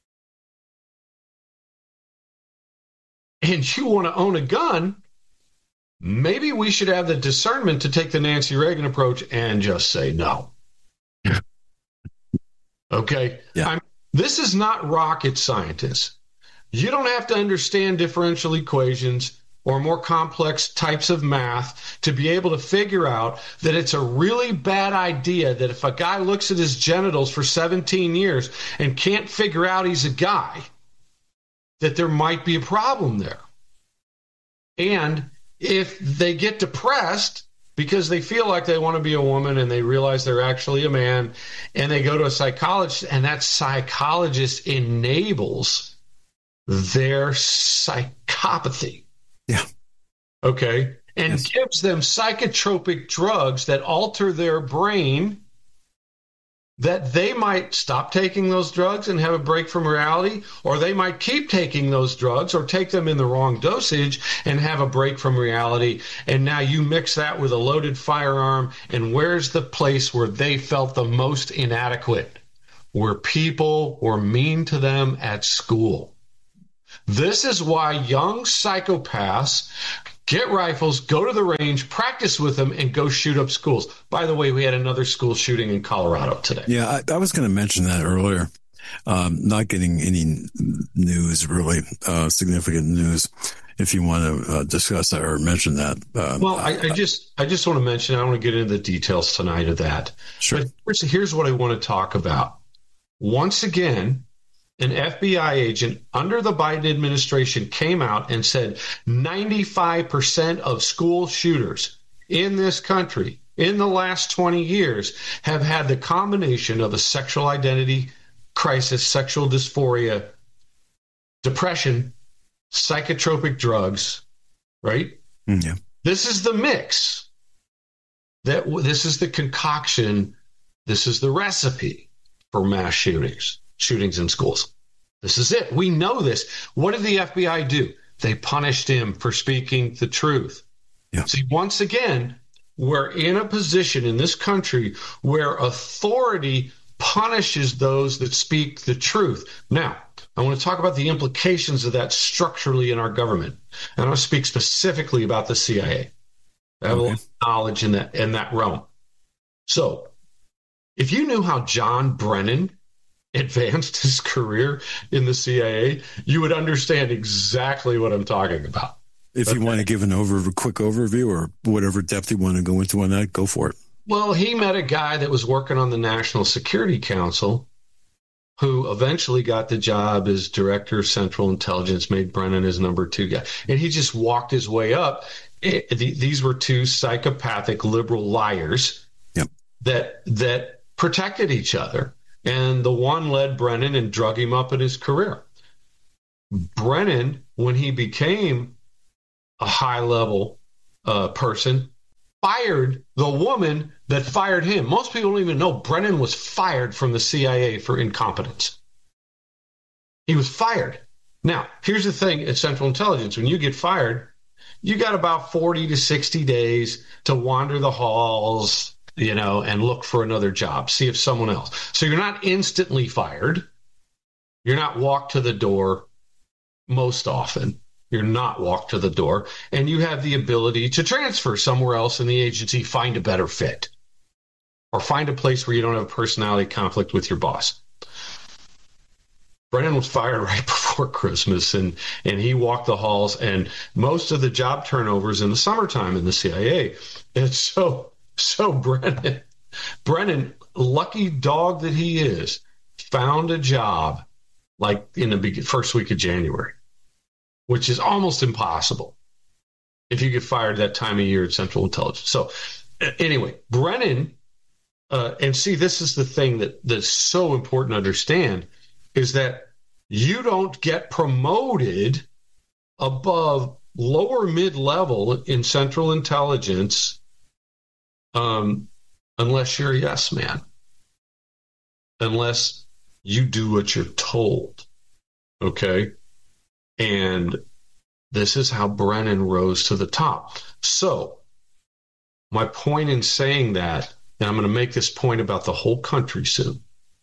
and you want to own a gun, maybe we should have the discernment to take the Nancy Reagan approach and just say no. Okay?
Yeah.
I'm, this is not rocket scientists. You don't have to understand differential equations or more complex types of math to be able to figure out that it's a really bad idea that if a guy looks at his genitals for seventeen years and can't figure out he's a guy, that there might be a problem there. And if they get depressed because they feel like they want to be a woman and they realize they're actually a man, and they go to a psychologist, and that psychologist enables their psychopathy.
Yeah.
Okay. And
yes.
gives them psychotropic drugs that alter their brain, that they might stop taking those drugs and have a break from reality, or they might keep taking those drugs or take them in the wrong dosage and have a break from reality. And now you mix that with a loaded firearm, and where's the place where they felt the most inadequate? Where people were mean to them at school. This is why young psychopaths get rifles, go to the range, practice with them, and go shoot up schools. By the way, we had another school shooting in Colorado today.
Yeah, I, I was going to mention that earlier. Um, not getting any news, really, uh, significant news. If you want to uh, discuss that or mention that. Uh,
well, I, I just I just want to mention, I don't want to get into the details tonight of that.
Sure.
But here's, here's what I want to talk about. Once again, an F B I agent under the Biden administration came out and said ninety-five percent of school shooters in this country in the last twenty years have had the combination of a sexual identity crisis, sexual dysphoria, depression, psychotropic drugs, right?
Yeah.
This is the mix. That this is the concoction. This is the recipe for mass shootings. Shootings in schools. This is it. We know this. What did the F B I do? They punished him for speaking the truth.
Yeah.
See, once again, we're in a position in this country where authority punishes those that speak the truth. Now, I want to talk about the implications of that structurally in our government. And I want to speak specifically about the C I A. I have okay. a lot of knowledge in that, in that realm. So, if you knew how John Brennan advanced his career in the C I A, you would understand exactly what I'm talking about.
If okay. you want to give an over a quick overview or whatever depth you want to go into on that, go for it.
Well, he met a guy that was working on the National Security Council who eventually got the job as director of Central Intelligence, made Brennan his number two guy. And he just walked his way up. It, the, these were two psychopathic liberal liars
yep.
that that protected each other. And the one led Brennan and drug him up in his career. Brennan, when he became a high-level uh, person, fired the woman that fired him. Most people don't even know Brennan was fired from the C I A for incompetence. He was fired. Now, here's the thing at Central Intelligence. When you get fired, you got about forty to sixty days to wander the halls, you know, and look for another job, see if someone else. So you're not instantly fired. You're not walked to the door most often. You're not walked to the door. And you have the ability to transfer somewhere else in the agency, find a better fit, or find a place where you don't have a personality conflict with your boss. Brennan was fired right before Christmas, and, and he walked the halls, and most of the job turnovers in the summertime in the C I A. And so... So Brennan, Brennan, lucky dog that he is, found a job like in the first week of January, which is almost impossible if you get fired that time of year at Central Intelligence. So anyway, Brennan, uh, and see, this is the thing that, that's so important to understand, is that you don't get promoted above lower mid-level in Central Intelligence Um, unless you're a yes man, unless you do what you're told, okay? And this is how Brennan rose to the top. So my point in saying that, and I'm going to make this point about the whole country soon,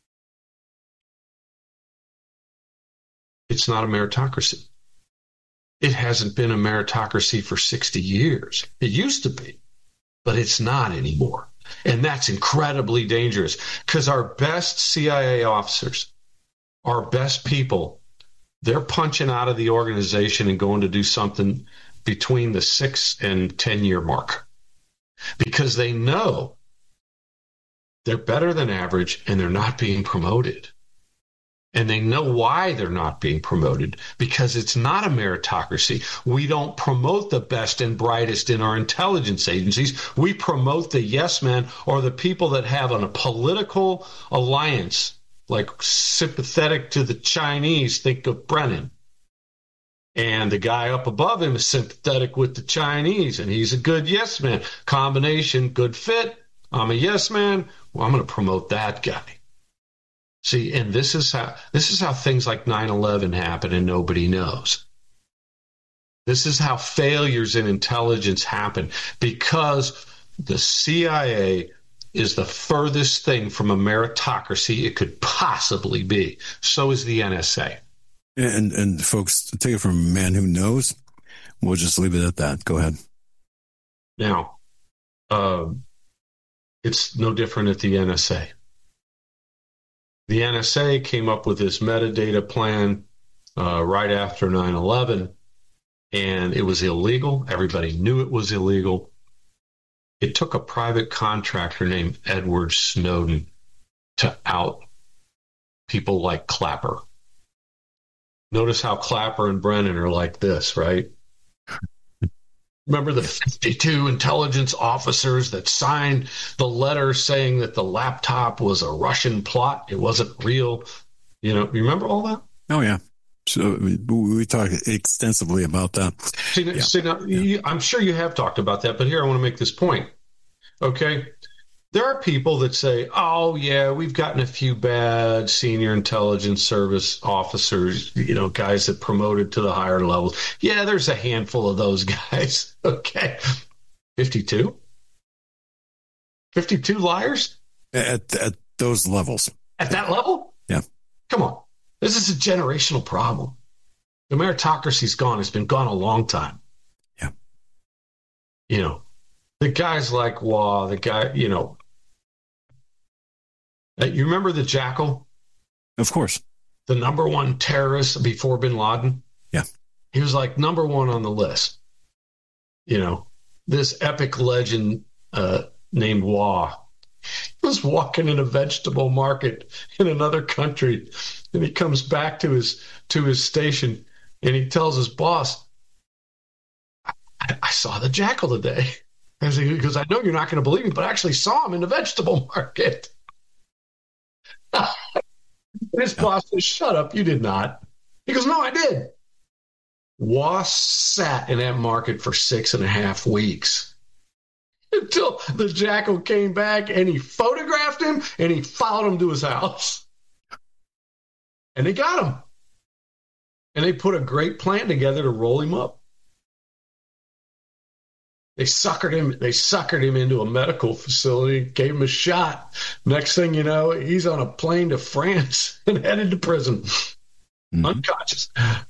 it's not a meritocracy. It hasn't been a meritocracy for sixty years. It used to be. But it's not anymore. And that's incredibly dangerous, because our best C I A officers, our best people, they're punching out of the organization and going to do something between the six and ten year mark because they know they're better than average and they're not being promoted. And they know why they're not being promoted, because it's not a meritocracy. We don't promote the best and brightest in our intelligence agencies. We promote the yes men or the people that have an, a political alliance, like sympathetic to the Chinese. Think of Brennan. And the guy up above him is sympathetic with the Chinese, and he's a good yes man. Combination, good fit. I'm a yes man. Well, I'm going to promote that guy. See, and this is how this is how things like nine eleven happen and nobody knows. This is how failures in intelligence happen, because the C I A is the furthest thing from a meritocracy it could possibly be. So is the N S A.
And and folks, take it from a man who knows. We'll just leave it at that. Go ahead.
Now, uh, it's no different at the N S A. The N S A came up with this metadata plan uh, right after nine eleven, and it was illegal. Everybody knew it was illegal. It took a private contractor named Edward Snowden to out people like Clapper. Notice how Clapper and Brennan are like this, right? Remember the fifty-two intelligence officers that signed the letter saying that the laptop was a Russian plot? It wasn't real. You know, remember all that?
Oh, yeah. So we, we talked extensively about that.
See, yeah. see now, yeah. you, I'm sure you have talked about that, but here I want to make this point. Okay. There are people that say, oh, yeah, we've gotten a few bad senior intelligence service officers, you know, guys that promoted to the higher levels. Yeah, there's a handful of those guys. Okay. fifty-two? fifty-two liars?
At, at those levels.
At that level?
Yeah.
Come on. This is a generational problem. The meritocracy's gone. It's been gone a long time.
Yeah.
You know, the guys like Waugh, the guy, you know, Uh, you remember the Jackal?
Of course.
The number one terrorist before bin Laden?
Yeah.
He was like number one on the list. You know, this epic legend uh, named Waugh. He was walking in a vegetable market in another country, and he comes back to his to his station, and he tells his boss, I, I saw the Jackal today. Because I know you're not going to believe me, but I actually saw him in the vegetable market. His boss says, shut up, you did not. He goes, no, I did. Waugh sat in that market for six and a half weeks until the Jackal came back and he photographed him and he followed him to his house. And they got him. And they put a great plan together to roll him up. They suckered him. They suckered him into a medical facility, gave him a shot. Next thing you know, he's on a plane to France and headed to prison, mm-hmm. unconscious.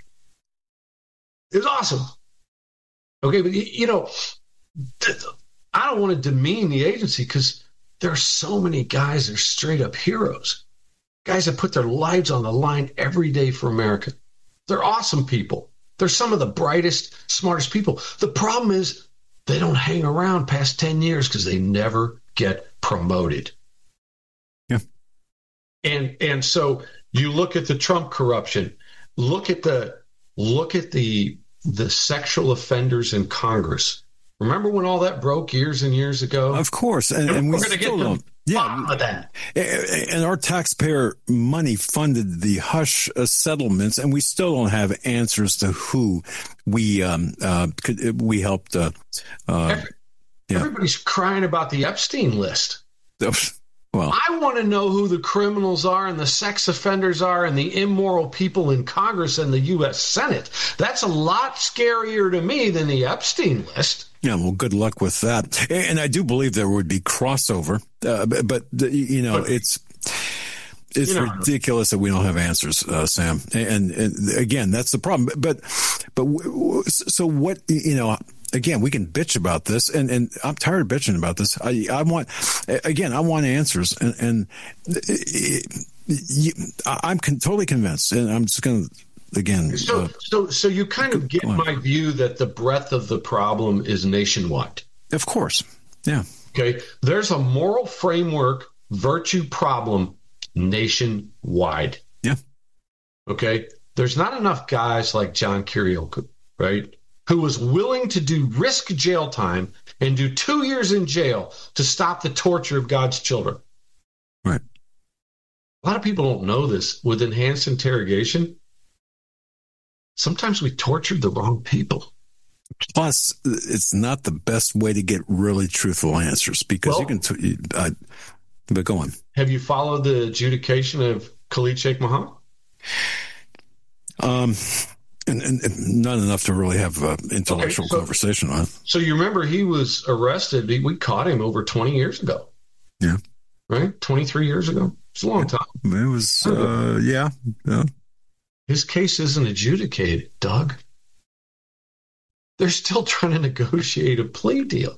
It was awesome. Okay, but you know, I don't want to demean the agency because there are so many guys that are straight up heroes, guys that put their lives on the line every day for America. They're awesome people. They're some of the brightest, smartest people. The problem is, they don't hang around past ten years because they never get promoted.
Yeah.
And and so you look at the Trump corruption, look at the look at the the sexual offenders in Congress. Remember when all that broke years and years ago?
Of course. And, and, and
we're
we
going to get
don't. Yeah,
of that.
And our taxpayer money funded the hush settlements, and we still don't have answers to who we um uh could, we helped. Uh, uh,
Every, yeah. Everybody's crying about the Epstein list.
Well,
I want to know who the criminals are and the sex offenders are and the immoral people in Congress and the U S Senate. That's a lot scarier to me than the Epstein list.
Yeah, well, good luck with that. And I do believe there would be crossover, uh, but, you know, but, it's it's you know, ridiculous that we don't have answers, uh, Sam. And, and again, that's the problem. But but so what, you know, again, we can bitch about this, and, and I'm tired of bitching about this. I, I want, again, I want answers, and, and it, you, I'm con- totally convinced, and I'm just going to again.
So,
uh,
so, so you kind of get my view that the breadth of the problem is nationwide.
Of course. Yeah.
Okay. There's a moral framework, virtue problem nationwide.
Yeah.
Okay. There's not enough guys like John Kiriakou, right, who was willing to do risk jail time and do two years in jail to stop the torture of God's children.
Right.
A lot of people don't know this. With enhanced interrogation, sometimes we tortured the wrong people.
Plus, it's not the best way to get really truthful answers because well, you can. T- I, but go on.
Have you followed the adjudication of Khalid Sheikh Mohammed?
Um, and, and, and not enough to really have an intellectual okay, so, conversation on.
So you remember he was arrested. We caught him over twenty years ago.
Yeah.
Right? twenty-three years ago. It's a long time.
It was, uh, yeah, yeah.
His case isn't adjudicated, Doug. They're still trying to negotiate a plea deal.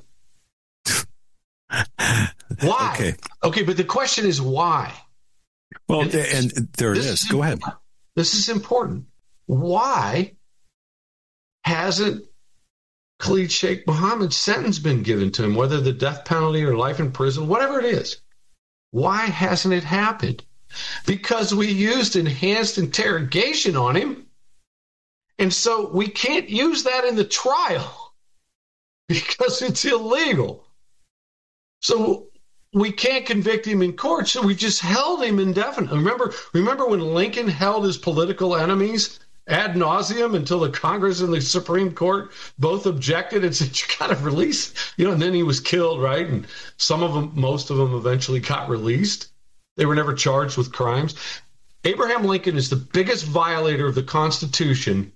Why?
Okay.
Okay, but the question is why?
Well, and, and there it is. is Go ahead.
This is important. Why hasn't Khalid Sheikh Mohammed's sentence been given to him, whether the death penalty or life in prison, whatever it is? Why hasn't it happened? Because we used enhanced interrogation on him. And so we can't use that in the trial because it's illegal. So we can't convict him in court, so we just held him indefinitely. Remember, remember when Lincoln held his political enemies ad nauseum until the Congress and the Supreme Court both objected and said, you got to release, you know, and then he was killed, right? And some of them, most of them eventually got released. They were never charged with crimes. Abraham Lincoln is the biggest violator of the Constitution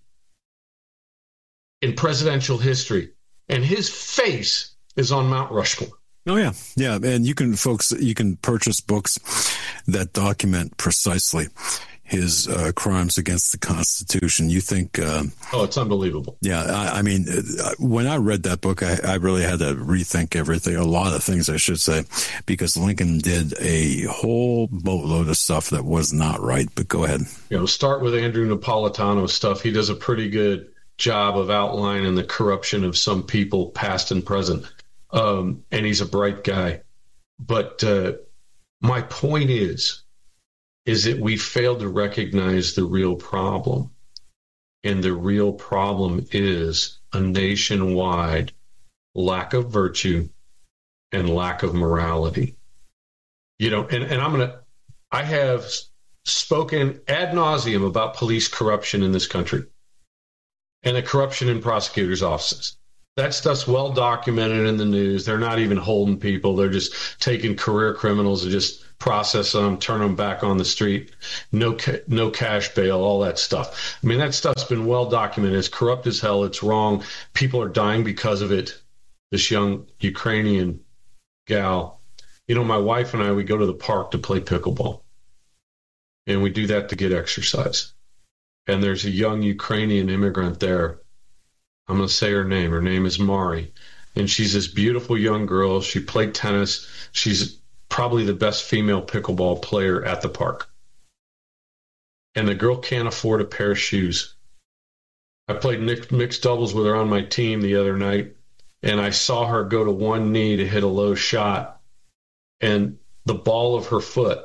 in presidential history, and his face is on Mount Rushmore.
Oh, yeah. Yeah. And you can, folks, you can purchase books that document precisely his uh, crimes against the Constitution. You think... Uh,
oh, it's unbelievable.
Yeah. I, I mean, when I read that book, I, I really had to rethink everything, a lot of things, I should say, because Lincoln did a whole boatload of stuff that was not right. But go ahead.
You know, start with Andrew Napolitano's stuff. He does a pretty good job of outlining the corruption of some people, past and present. Um, and he's a bright guy. But uh, my point is, is that we failed to recognize the real problem. And the real problem is a nationwide lack of virtue and lack of morality. You know, and, and I'm going to, I have spoken ad nauseum about police corruption in this country and the corruption in prosecutors' offices. That stuff's well documented in the news. They're not even holding people. They're just taking career criminals and just process them, turn them back on the street. No, ca- no cash bail, all that stuff. I mean, that stuff's been well documented. It's corrupt as hell. It's wrong. People are dying because of it. This young Ukrainian gal, you know, my wife and I, we go to the park to play pickleball. And we do that to get exercise. And there's a young Ukrainian immigrant there. I'm going to say her name. Her name is Mari. And she's this beautiful young girl. She played tennis. She's probably the best female pickleball player at the park. And the girl can't afford a pair of shoes. I played mixed doubles with her on my team the other night, and I saw her go to one knee to hit a low shot, and the ball of her foot,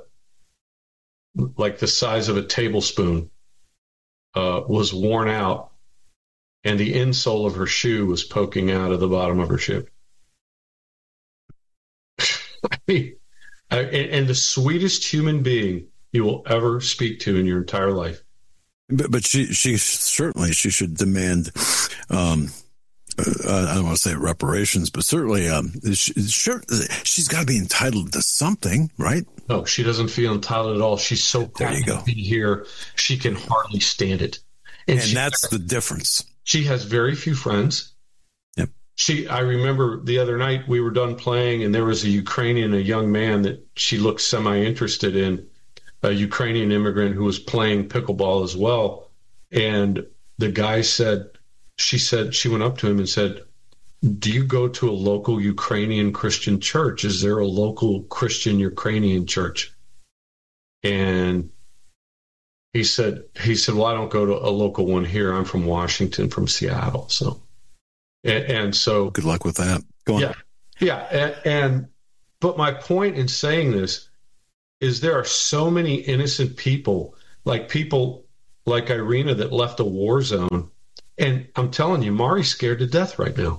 like the size of a tablespoon, uh, was worn out, and the insole of her shoe was poking out of the bottom of her shoe. I mean, I, and, and the sweetest human being you will ever speak to in your entire life.
But, but she, she certainly she should demand. Um, uh, I don't want to say reparations, but certainly, um, she, sure, she's got to be entitled to something, right?
No, she doesn't feel entitled at all. She's so
there you go.
To be here, she can hardly stand it,
and, and she, that's the difference.
She has very few friends.
Yep.
She, I remember the other night we were done playing, and there was a Ukrainian, a young man that she looked semi-interested in, a Ukrainian immigrant who was playing pickleball as well. And the guy said, she said, she went up to him and said, "Do you go to a local Ukrainian Christian church? Is there a local Christian Ukrainian church?" And he said, he said, well, I don't go to a local one here. I'm from Washington, from Seattle. So, and, and so.
Good luck with that. Go on.
Yeah. Yeah. And, and, but my point in saying this is there are so many innocent people, like people like Irina that left a war zone. And I'm telling you, Mari's scared to death right now.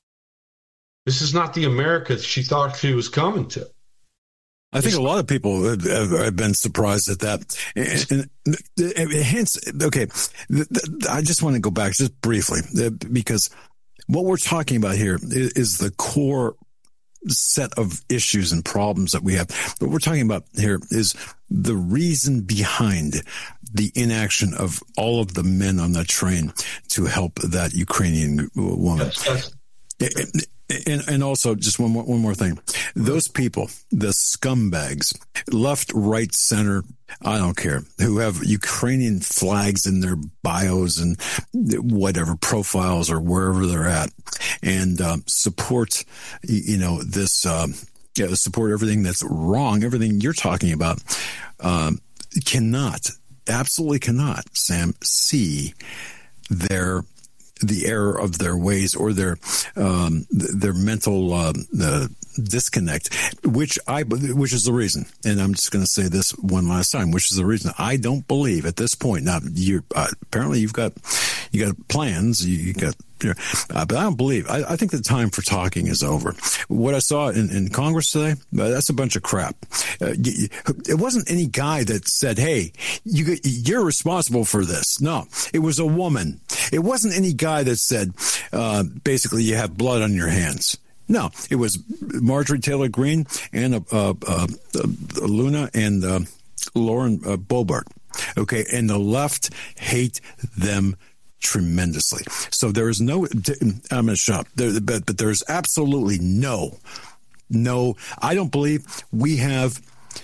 This is not the America she thought she was coming to.
I think a lot of people have, have been surprised at that. And, and, and hence, okay, I just want to go back just briefly, because what we're talking about here is, is the core set of issues and problems that we have. What we're talking about here is the reason behind the inaction of all of the men on that train to help that Ukrainian woman.
Yes, yes.
And, and also, just one more, one more thing. Those people, the scumbags, left, right, center, I don't care, who have Ukrainian flags in their bios and whatever profiles or wherever they're at, and um, support, you know, this, um, yeah, support everything that's wrong, everything you're talking about, um, cannot, absolutely cannot, Sam, see their the error of their ways or their um, their mental uh, uh, disconnect, which I which is the reason. And I'm just going to say this one last time, which is the reason I don't believe at this point. Now, you uh, apparently you've got you got plans, you, you got. Uh, but I don't believe. I, I think the time for talking is over. What I saw in, in Congress today, uh, that's a bunch of crap. Uh, you, it wasn't any guy that said, "Hey, you, you're responsible for this." No, it was a woman. It wasn't any guy that said, uh, "Basically, you have blood on your hands." No, it was Marjorie Taylor Greene and uh, uh, uh, Luna and uh, Lauren uh, Boebert. Okay, and the left hate them tremendously. So there is no, I'm going to shut up, there, but, but there's absolutely no, no, I don't believe we have,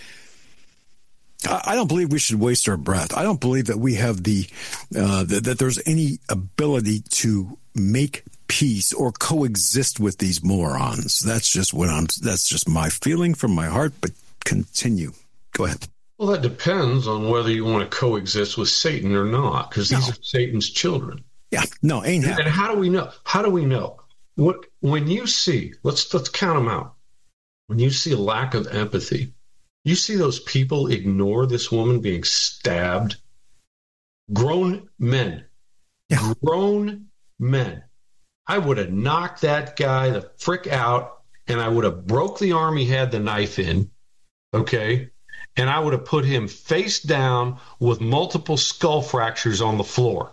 I don't believe we should waste our breath. I don't believe that we have the, uh, that, that there's any ability to make peace or coexist with these morons. That's just what I'm, that's just my feeling from my heart, but continue. Go ahead.
Well, that depends on whether you want to coexist with Satan or not, because these
no.
are Satan's children.
Yeah, no, ain't happening.
And how do we know? How do we know? What when you see? Let's let's count them out. When you see a lack of empathy, you see those people ignore this woman being stabbed. Grown men,
yeah.
grown men. I would have knocked that guy the frick out, and I would have broke the arm he had the knife in. Okay. And I would have put him face down with multiple skull fractures on the floor.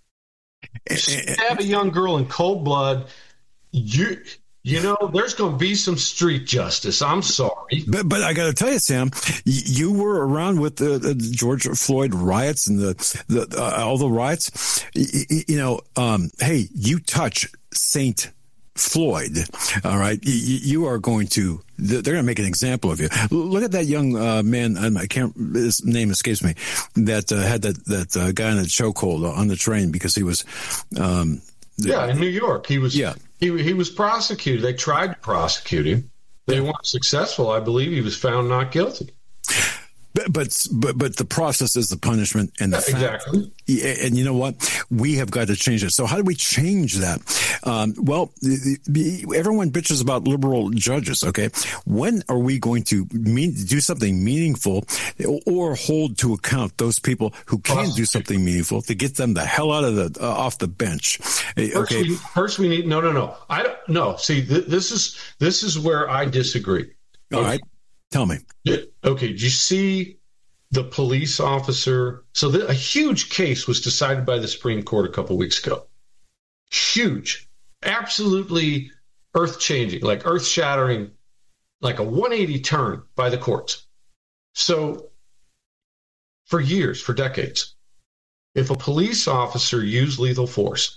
Stab a young girl in cold blood. You, you know, there's going to be some street justice. I'm sorry.
But, but I got to tell you, Sam, you were around with the, the George Floyd riots and the, the uh, all the riots. You, you know, um, hey, you touch Saint Floyd, all right, you, you are going to, they're going to make an example of you. Look at that young uh, man, I can't, his name escapes me, that uh, had that, that uh, guy in a chokehold on the train because he was... Um,
yeah, in New York. He was,
yeah.
he, he was prosecuted. They tried to prosecute him. They yeah. weren't successful. I believe he was found not guilty.
But, but but but the process is the punishment, and the
yeah,
fact,
exactly.
And you know what? We have got to change it. So how do we change that? Um, well, everyone bitches about liberal judges. Okay, when are we going to mean, do something meaningful, or hold to account those people who can do something meaningful to get them the hell out of the uh, off the bench? Okay,
first we, first we need no no no. I don't no. See, th- this is this is where I disagree.
All okay. right. Tell me.
Okay, did you see the police officer? So the, a huge case was decided by the Supreme Court a couple weeks ago. Huge, absolutely earth-changing, like earth-shattering, like a one eighty turn by the courts. So for years, for decades, if a police officer used lethal force,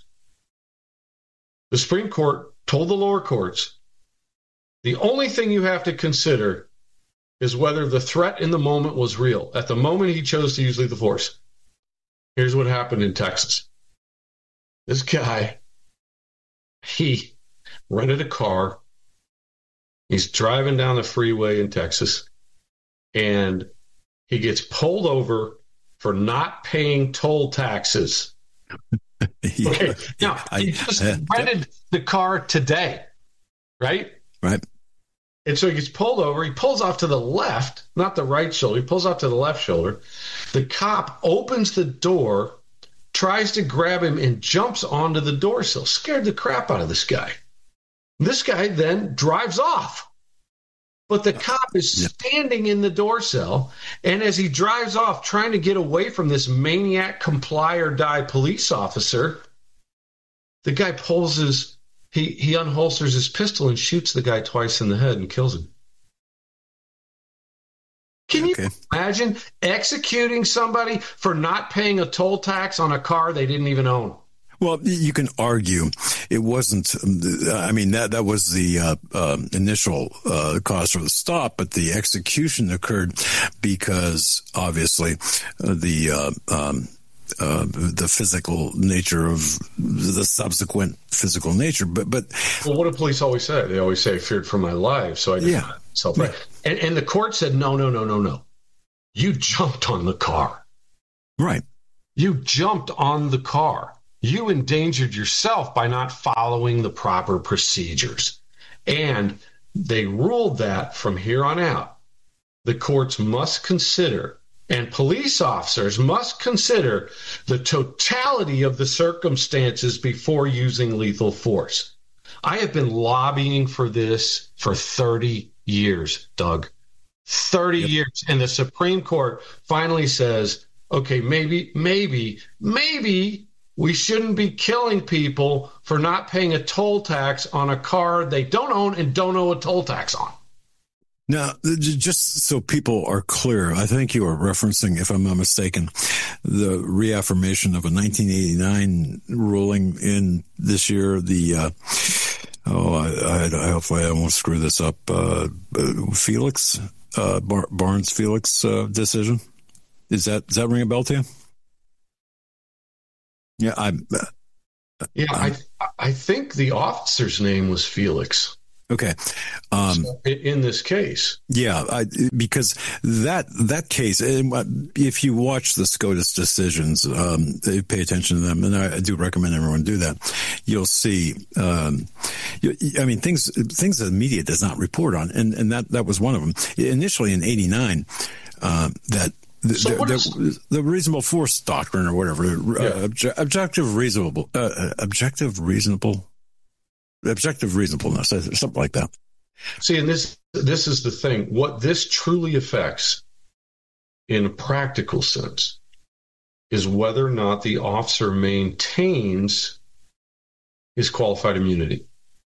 the Supreme Court told the lower courts, the only thing you have to consider is whether the threat in the moment was real. At the moment he chose to use lethal force. Here's what happened in Texas. This guy, he rented a car. He's driving down the freeway in Texas, and he gets pulled over for not paying toll taxes.
yeah.
Okay, now,
I,
he just
uh,
rented the car today, right?
Right.
And so he gets pulled over. He pulls off to the left, not the right shoulder. He pulls off to the left shoulder. The cop opens the door, tries to grab him, and jumps onto the door sill. Scared the crap out of this guy. This guy then drives off. But the cop is standing in the door sill, and as he drives off, trying to get away from this maniac comply or die police officer, the guy pulls his, he, he unholsters his pistol and shoots the guy twice in the head and kills him. Can okay. you imagine executing somebody for not paying a toll tax on a car they didn't even own?
Well, you can argue it wasn't. I mean, that that was the uh, uh, initial uh, cause for the stop, but the execution occurred because obviously uh, the uh, um, uh, the physical nature of the subsequent physical nature. But but
well, what do police always say? They always say, "I feared for my life," so I defended
yeah.
myself. Right? And and the court said, "No, no, no, no, no. You jumped on the car.
Right.
You jumped on the car." You endangered yourself by not following the proper procedures. And they ruled that from here on out, the courts must consider, and police officers must consider, the totality of the circumstances before using lethal force. I have been lobbying for this for thirty years, Doug. thirty yep. years. And the Supreme Court finally says, okay, maybe, maybe, maybe, we shouldn't be killing people for not paying a toll tax on a car they don't own and don't owe a toll tax on.
Now, just so people are clear, I think you are referencing, if I'm not mistaken, the reaffirmation of a nineteen eighty-nine ruling in this year. The uh, oh, I, I, I hopefully I won't screw this up. Uh, Felix uh, Bar- Barnes Felix uh, decision. Is that does that ring a bell to you? Yeah, I'm. Uh,
yeah, I'm, I I think the officer's name was Felix.
Okay. Um,
so in this case,
yeah, I, because that that case, if you watch the SCOTUS decisions, um, pay attention to them, and I, I do recommend everyone do that. You'll see. Um, you, I mean, things things that the media does not report on, and and that that was one of them. Initially in eighty-nine, uh, that. The,
so
the,
is,
the, the reasonable force doctrine, or whatever, yeah. uh, obje, objective reasonable, uh, objective reasonable, objective reasonableness, something like that.
See, and this this is the thing. What this truly affects, in a practical sense, is whether or not the officer maintains his qualified immunity.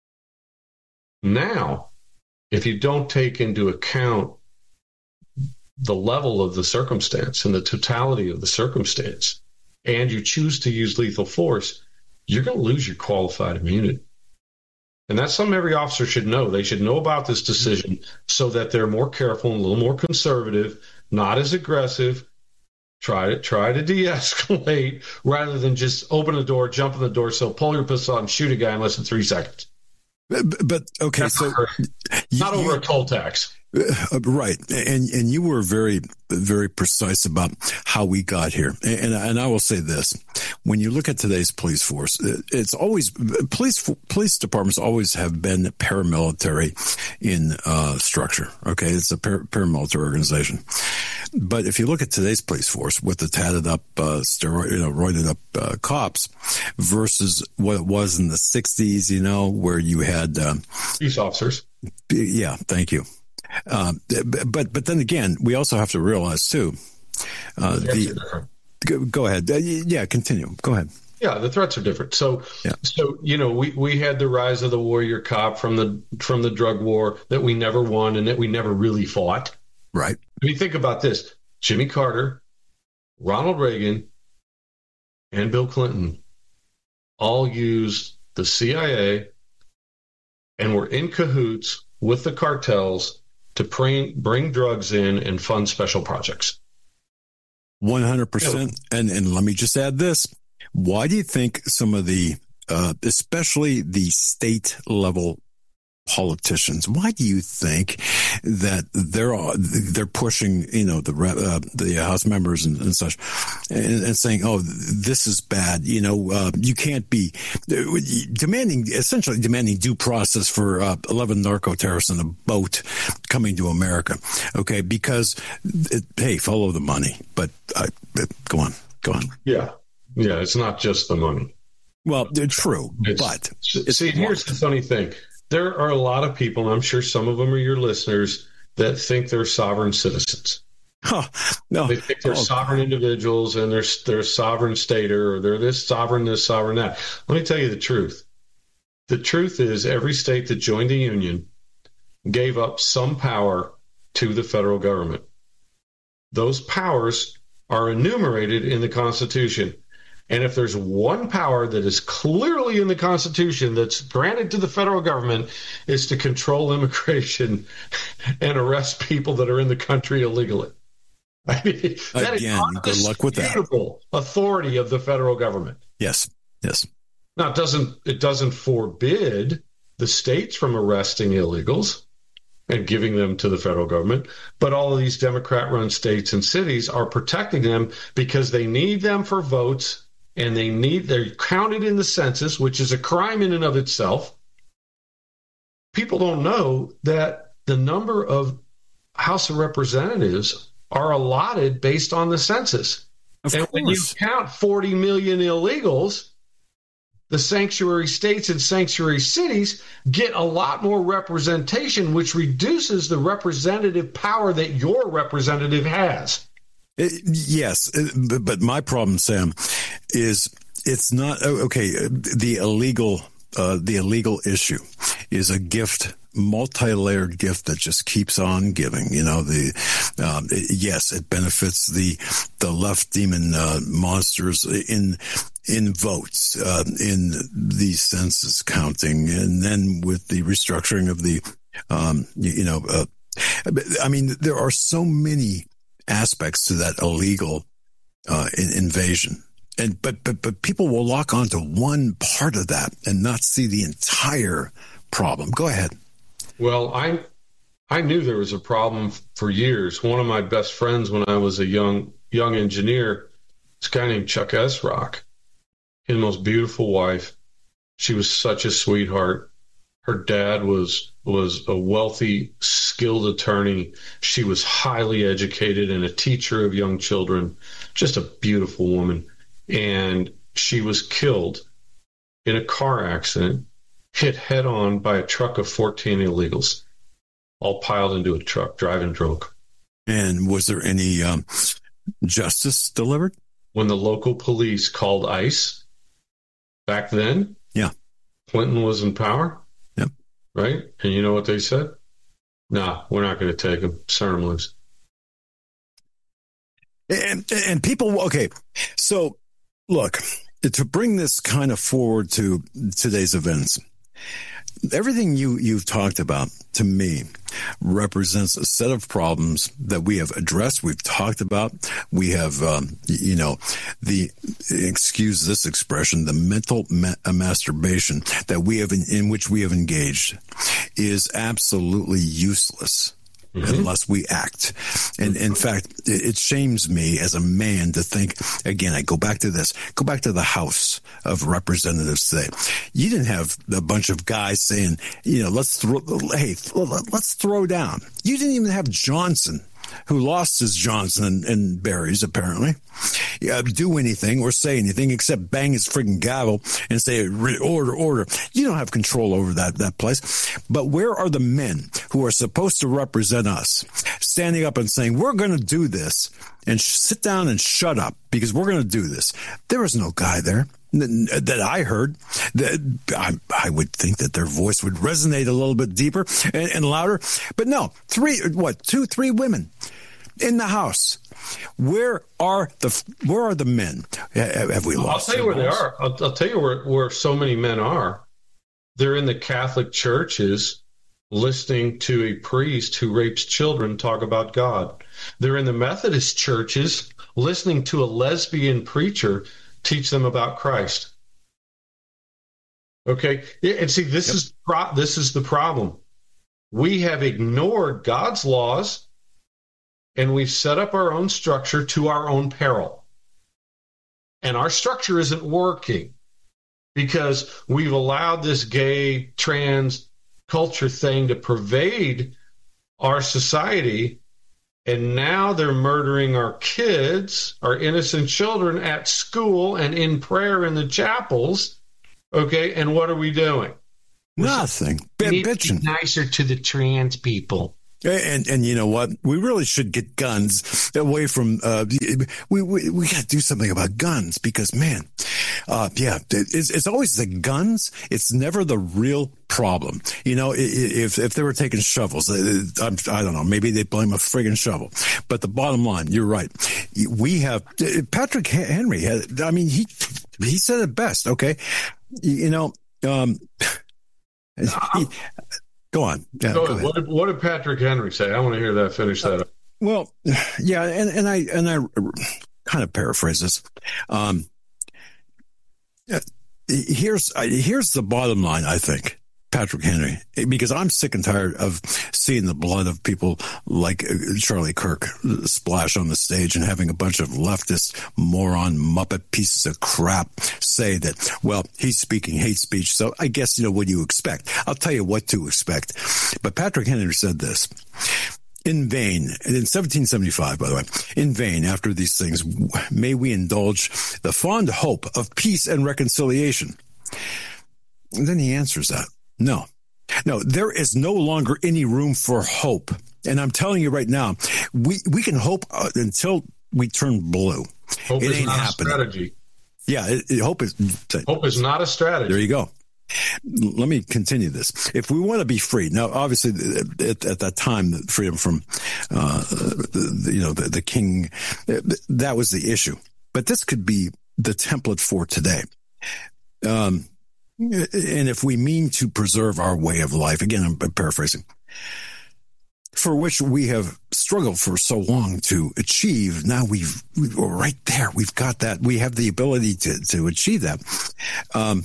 Now, if you don't take into account the level of the circumstance and the totality of the circumstance, and you choose to use lethal force, you're going to lose your qualified immunity. And that's something every officer should know. They should know about this decision so that they're more careful and a little more conservative, not as aggressive, try to try to de-escalate rather than just open the door, jump in the door, so pull your pistol out and shoot a guy in less than three seconds.
But, but okay,
that's
so
not over you, a toll tax.
Uh, right. And and you were very, very precise about how we got here. And, and I will say this. When you look at today's police force, it's always, police police departments always have been paramilitary in uh, structure. Okay. It's a par- paramilitary organization. But if you look at today's police force with the tatted up, uh, steroid, you know, roided up uh, cops versus what it was in the sixties, you know, where you had um,
police officers.
Yeah. Thank you. Uh, but but then again, we also have to realize too. Uh, the go, go ahead, uh, yeah, continue. Go ahead.
Yeah, the threats are different. So, yeah. so you know, we, we had the rise of the warrior cop from the from the drug war that we never won and that we never really fought.
Right.
I mean, think about this: Jimmy Carter, Ronald Reagan, and Bill Clinton all used the C I A and were in cahoots with the cartels to bring, bring drugs in and fund special projects.
one hundred percent. And and let me just add this. Why do you think some of the, uh, especially the state level politicians, why do you think that they're all, they're pushing, you know, the uh, the House members and, and such, and, and saying, "Oh, this is bad." You know, uh, you can't be demanding, essentially demanding due process for uh, eleven narco terrorists on a boat coming to America. Okay, because it, hey, follow the money. But uh, go on, go on.
Yeah, yeah, it's not just the money.
Well, true, it's, but
it's see, here's the funny thing. There are a lot of people, and I'm sure some of them are your listeners, that think they're sovereign citizens.
Huh, no.
They think they're oh. sovereign individuals, and they're, they're sovereign stater, or they're this sovereign, this sovereign, that. Let me tell you the truth. The truth is every state that joined the Union gave up some power to the federal government. Those powers are enumerated in the Constitution. And if there's one power that is clearly in the Constitution that's granted to the federal government, is to control immigration and arrest people that are in the country illegally. I mean, that
Again,
is
good luck with that.
Authority of the federal government.
Yes, yes.
Now, it doesn't it doesn't forbid the states from arresting illegals and giving them to the federal government, but all of these Democrat-run states and cities are protecting them because they need them for votes. And they need, they're counted in the census, which is a crime in and of itself. People don't know that the number of House of Representatives are allotted based on the census.
Of
and
course.
When you count forty million illegals, the sanctuary states and sanctuary cities get a lot more representation, which reduces the representative power that your representative has.
It, yes, it, but my problem, Sam, is it's not okay. The illegal, uh, the illegal issue is a gift, multi-layered gift that just keeps on giving. You know, the um, it, yes, it benefits the the left demon uh, monsters in in votes, uh, in the census counting, and then with the restructuring of the, um, you, you know, uh, I mean, there are so many aspects to that illegal uh, in, invasion. And but but but people will lock onto one part of that and not see the entire problem. Go ahead.
Well, I I knew there was a problem for years. One of my best friends when I was a young young engineer, this guy named Chuck Esrock, his most beautiful wife. She was such a sweetheart. Her dad was was a wealthy, skilled attorney. She was highly educated and a teacher of young children. Just a beautiful woman. And she was killed in a car accident, hit head on by a truck of fourteen illegals, all piled into a truck, driving drunk.
And was there any um, justice delivered?
When the local police called ICE back then,
yeah,
Clinton was in power.
Yep.
Right? And you know what they said? Nah, we're not going to take him. Send him loose.
And, and people, okay, so look, to bring this kind of forward to today's events, everything you, you've talked about to me represents a set of problems that we have addressed. We've talked about. We have, um, you know, the, excuse this expression, the mental ma- masturbation that we have, in, in which we have engaged is absolutely useless. Mm-hmm. Unless we act. And in fact, it shames me as a man to think, again, I go back to this, go back to the House of Representatives today. You didn't have a bunch of guys saying, you know, let's throw, hey, let's throw down. You didn't even have Johnson, who lost his Johnson and, and berries, apparently, uh, do anything or say anything except bang his friggin' gavel and say, order, order. You don't have control over that, that place. But where are the men who are supposed to represent us standing up and saying, we're going to do this, and sh- sit down and shut up because we're going to do this? There was no guy there that I heard. That I, I would think that their voice would resonate a little bit deeper and, and louder. But no, three, what, two, three women in the House. Where are the where are the men? Have we lost?
I'll tell you where they are. I'll, I'll tell you where, where so many men are. They're in the Catholic churches listening to a priest who rapes children talk about God. They're in the Methodist churches listening to a lesbian preacher teach them about Christ. Okay. And see, this yep. is pro- this is the problem. We have ignored God's laws, and we've set up our own structure to our own peril. And our structure isn't working because we've allowed this gay, trans culture thing to pervade our society. And now they're murdering our kids, our innocent children at school and in prayer in the chapels. Okay. And what are we doing?
Nothing.
We need to be nicer to the trans people.
And and you know what? We really should get guns away from. Uh, we we we got to do something about guns because, man, uh, yeah, it's it's always the guns. It's never the real problem. You know, if if they were taking shovels, I'm, I don't know, maybe they blame a friggin' shovel. But the bottom line, you're right. We have Patrick Henry. Had, I mean, he he said it best. Okay, you know. Um, he, Go on. Yeah,
go
go
what, did, what did Patrick Henry say? I want to hear that. Finish that up.
Well, yeah, and, and I and I kind of paraphrase this. Um, here's here's the bottom line. I think Patrick Henry, because I'm sick and tired of seeing the blood of people like Charlie Kirk splash on the stage and having a bunch of leftist moron Muppet pieces of crap say that, well, he's speaking hate speech. So I guess, you know, what do you expect? I'll tell you what to expect. But Patrick Henry said this. In vain, and in seventeen seventy-five, by the way, in vain, after these things, may we indulge the fond hope of peace and reconciliation. And then he answers that. No, no, there is no longer any room for hope. And I'm telling you right now, we, we can hope uh, until we turn blue.
Hope
it
is
ain't
not
happening.
A strategy.
Yeah, it, it, hope is
hope is not a strategy.
There you go. Let me continue this. If we want to be free, now obviously at, at that time, freedom from, uh, the, you know, the, the king, that was the issue. But this could be the template for today. Um, And if we mean to preserve our way of life, again, I'm paraphrasing, for which we have struggled for so long to achieve, now we've, we're right there. We've got that. We have the ability to, to achieve that. Um,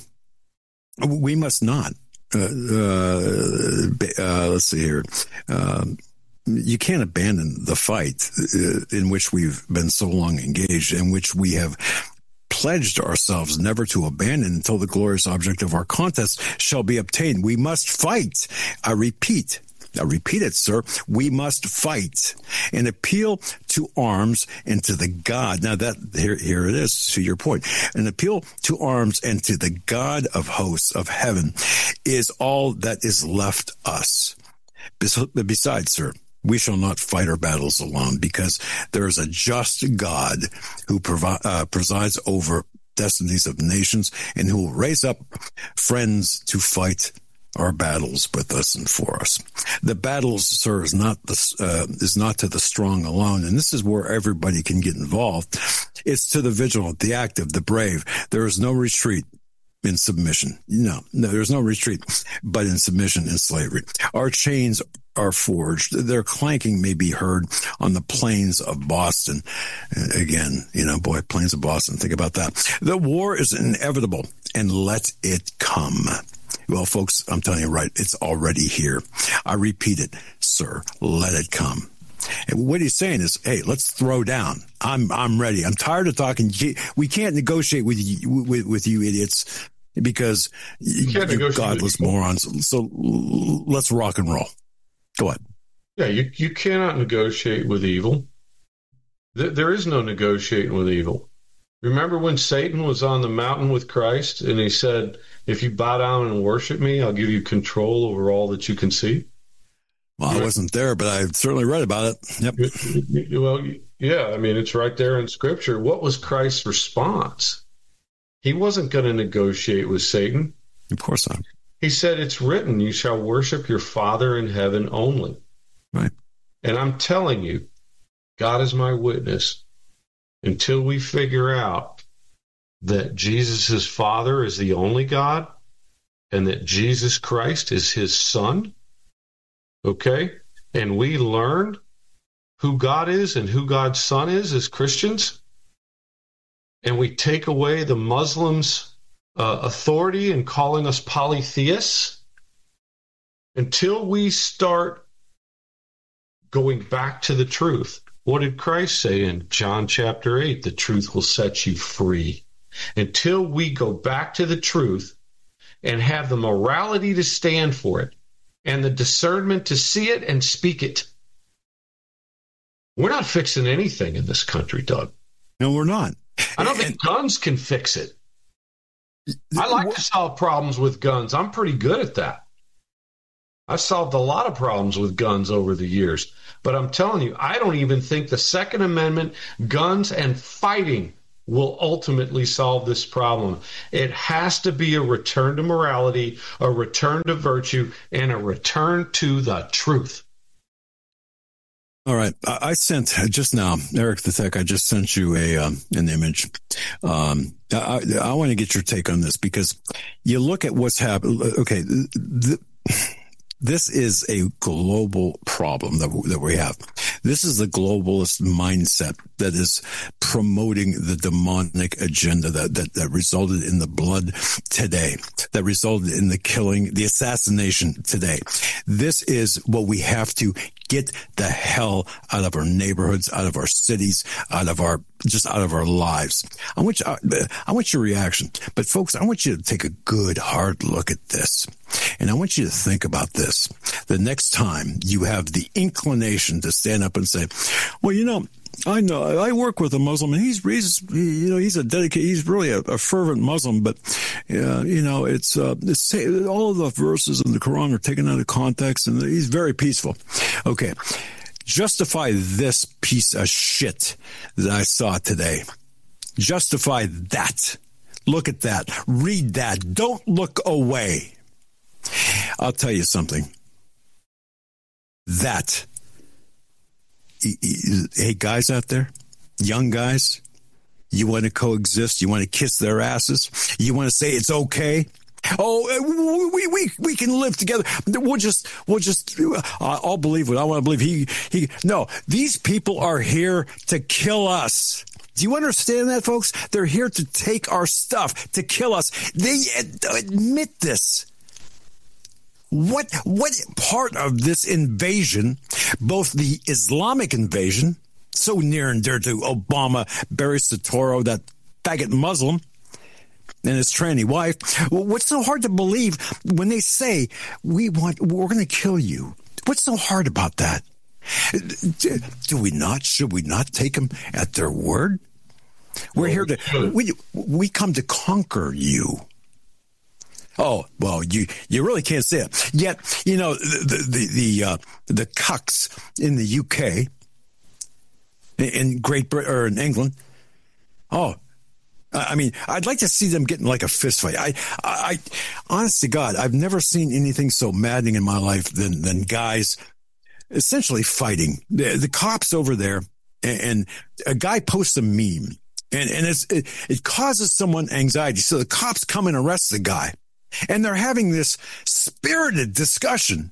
we must not, uh, uh, uh let's see here. Um, you can't abandon the fight uh, in which we've been so long engaged, in which we have pledged ourselves never to abandon until the glorious object of our contest shall be obtained. We must fight. I repeat, I repeat it, sir. We must fight and appeal to arms and to the God. Now that here, here it is to your point. An appeal to arms and to the God of hosts of heaven is all that is left us. Besides, sir, we shall not fight our battles alone because there is a just God who provi- uh, presides over destinies of nations and who will raise up friends to fight our battles with us and for us. The battles, sir, is not the, uh, is not to the strong alone. And this is where everybody can get involved. It's to the vigilant, the active, the brave. There is no retreat in submission. No, no, there's no retreat, but in submission and slavery. Our chains are forged. Their clanking may be heard on the plains of Boston. Again, you know, boy, plains of Boston. Think about that. The war is inevitable, and let it come. Well, folks, I'm telling you right, it's already here. I repeat it, sir, let it come. And what he's saying is, hey, let's throw down. I'm I'm ready. I'm tired of talking. We can't negotiate with you, with, with you idiots because you you're godless morons. So let's rock and roll. Go ahead.
Yeah, you, you cannot negotiate with evil. There, there is no negotiating with evil. Remember when Satan was on the mountain with Christ and he said, if you bow down and worship me, I'll give you control over all that you can see?
Well, I wasn't there, but I certainly read about it. Yep.
Well, yeah, I mean, it's right there in Scripture. What was Christ's response? He wasn't going to negotiate with Satan.
Of course not.
He said, it's written, you shall worship your Father in heaven only.
Right.
And I'm telling you, God is my witness. Until we figure out that Jesus' Father is the only God and that Jesus Christ is his Son, okay, and we learn who God is and who God's Son is as Christians, and we take away the Muslims' uh, authority and calling us polytheists, until we start going back to the truth. What did Christ say in John chapter eight? The truth will set you free. Until we go back to the truth and have the morality to stand for it and the discernment to see it and speak it, we're not fixing anything in this country, Doug.
No, we're not.
I don't think guns can fix it. I like to solve problems with guns. I'm pretty good at that. I've solved a lot of problems with guns over the years. But I'm telling you, I don't even think the Second Amendment, guns, and fighting will ultimately solve this problem. It has to be a return to morality, a return to virtue, and a return to the truth.
All right. I sent just now, Eric the Tech, I just sent you a um, an image. Um, I, I want to get your take on this, because you look at what's happened. Okay. The, This is a global problem that, that we have. This is the globalist mindset that is promoting the demonic agenda that, that, that resulted in the blood today, that resulted in the killing, the assassination today. This is what we have to get the hell out of our neighborhoods, out of our cities, out of our, just out of our lives. I want you, I want your reaction. But folks, I want you to take a good, hard look at this. And I want you to think about this. The next time you have the inclination to stand up and say, well, you know, I know I work with a Muslim, and he's, he's you know, he's a dedicated, he's really a, a fervent Muslim, but, uh, you know, it's, uh, it's, all of the verses in the Quran are taken out of context, and he's very peaceful. Okay. Justify this piece of shit that I saw today. Justify that. Look at that. Read that. Don't look away. I'll tell you something. That, hey, guys out there, young guys, you want to coexist? You want to kiss their asses? You want to say it's okay? Oh, we we we can live together. We'll just we'll just. Uh, I'll believe what I want to believe. He he. No, these people are here to kill us. Do you understand that, folks? They're here to take our stuff, to kill us. They admit this. What what part of this invasion, both the Islamic invasion, so near and dear to Obama, Barry Soetoro, that faggot Muslim, and his tranny wife, what's so hard to believe when they say, we want, we're going to kill you? What's so hard about that? Do we not, should we not take them at their word? We're here to, we, we come to conquer you. Oh, well, you, you really can't say it. Yet, you know, the, the, the, uh, the cucks in the U K, in Great Britain, or in England, oh, I mean, I'd like to see them getting like a fist fight. I, I, honest to God, I've never seen anything so maddening in my life than, than guys essentially fighting. The, the cops over there, and, and a guy posts a meme, and, and it's, it, it causes someone anxiety. So the cops come and arrest the guy. And they're having this spirited discussion.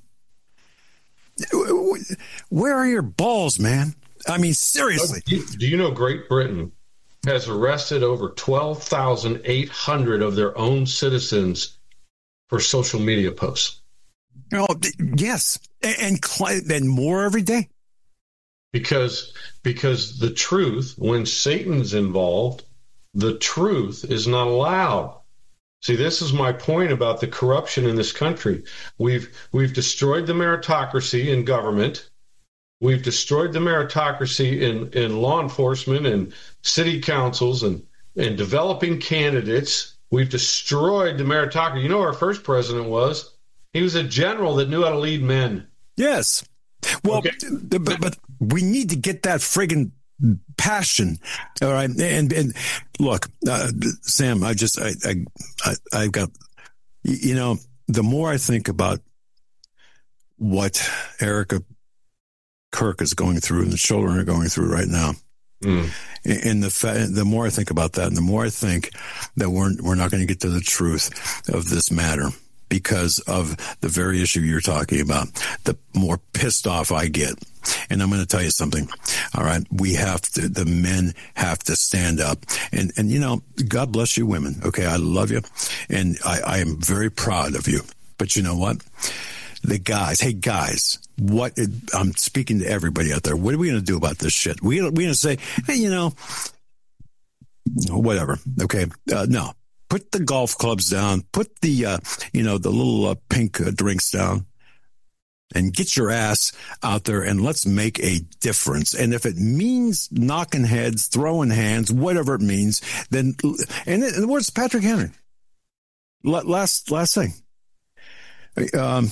Where are your balls, man? I mean, seriously.
Do you know Great Britain has arrested over twelve thousand eight hundred of their own citizens for social media posts?
Oh, yes. And, and, and more every day.
Because, because the truth, when Satan's involved, the truth is not allowed. See, this is my point about the corruption in this country. We've we've destroyed the meritocracy in government. We've destroyed the meritocracy in, in law enforcement and city councils and, and developing candidates. We've destroyed the meritocracy. You know who our first president was? He was a general that knew how to lead men.
Yes. Well, okay. but, but we need to get that friggin' passion. All right. And, and look, uh, Sam, I just, I, I, I, I've got, you know, the more I think about what Erica Kirk is going through and the children are going through right now, mm. and the fa- the more I think about that, and the more I think that we're we're not going to get to the truth of this matter, because of the very issue you're talking about, the more pissed off I get. And I'm going to tell you something. All right. We have to, the men have to stand up and, and, you know, God bless you women. Okay. I love you. And I, I am very proud of you. But you know what? The guys, hey guys, what, I'm speaking to everybody out there. What are we going to do about this shit? We, we're going to say, hey, you know, whatever. Okay. Uh, no, put the golf clubs down, put the, uh, you know, the little uh, pink uh, drinks down. And get your ass out there and let's make a difference. And if it means knocking heads, throwing hands, whatever it means, then, and, and where's Patrick Henry? Last, last thing. Um,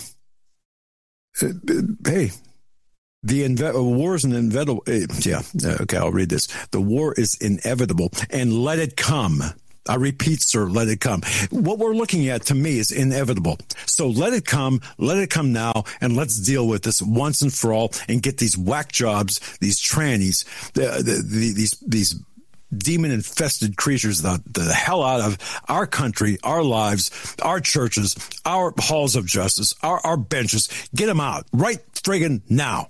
hey, the inve- war is an inevitable. Yeah. Okay. I'll read this. The war is inevitable and let it come. I repeat, sir, let it come. What we're looking at, to me, is inevitable. So let it come, let it come now, and let's deal with this once and for all and get these whack jobs, these trannies, the, the, the, these these demon-infested creatures the, the hell out of our country, our lives, our churches, our halls of justice, our, our benches. Get them out right friggin' now.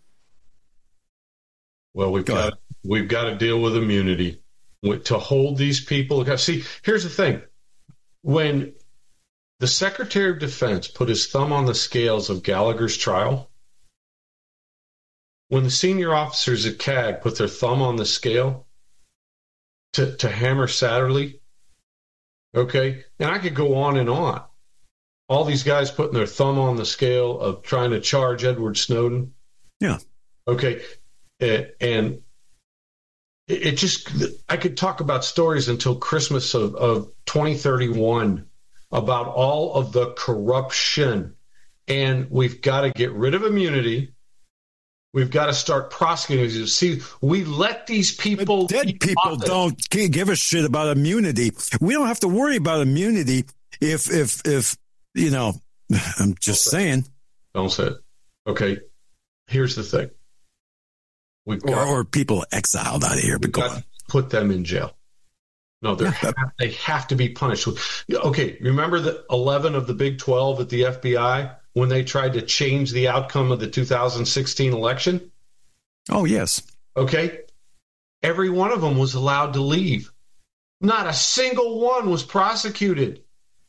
Well, we've
Go
got
ahead.
we've got to deal with immunity. To hold these people. See, here's the thing. When the Secretary of Defense put his thumb on the scales of Gallagher's trial, when the senior officers at C A G put their thumb on the scale to, to hammer Satterley, okay, and I could go on and on. All these guys putting their thumb on the scale of trying to charge Edward Snowden.
Yeah.
Okay. And it just, I could talk about stories until Christmas of, of twenty thirty-one about all of the corruption. And we've got to get rid of immunity. We've got to start prosecuting. See, we let these people.
But dead people don't give a shit about immunity. We don't have to worry about immunity if, if, if, you know, I'm just
Don't
saying.
Don't say it. Okay. Here's the thing. We've got,
or, or people exiled out of here. But go on.
Put them in jail. No, they
Yeah.
they have to be punished. Okay, remember the eleven of the Big twelve at the F B I when they tried to change the outcome of the two thousand sixteen election?
Oh, yes.
Okay, every one of them was allowed to leave. Not a single one was prosecuted,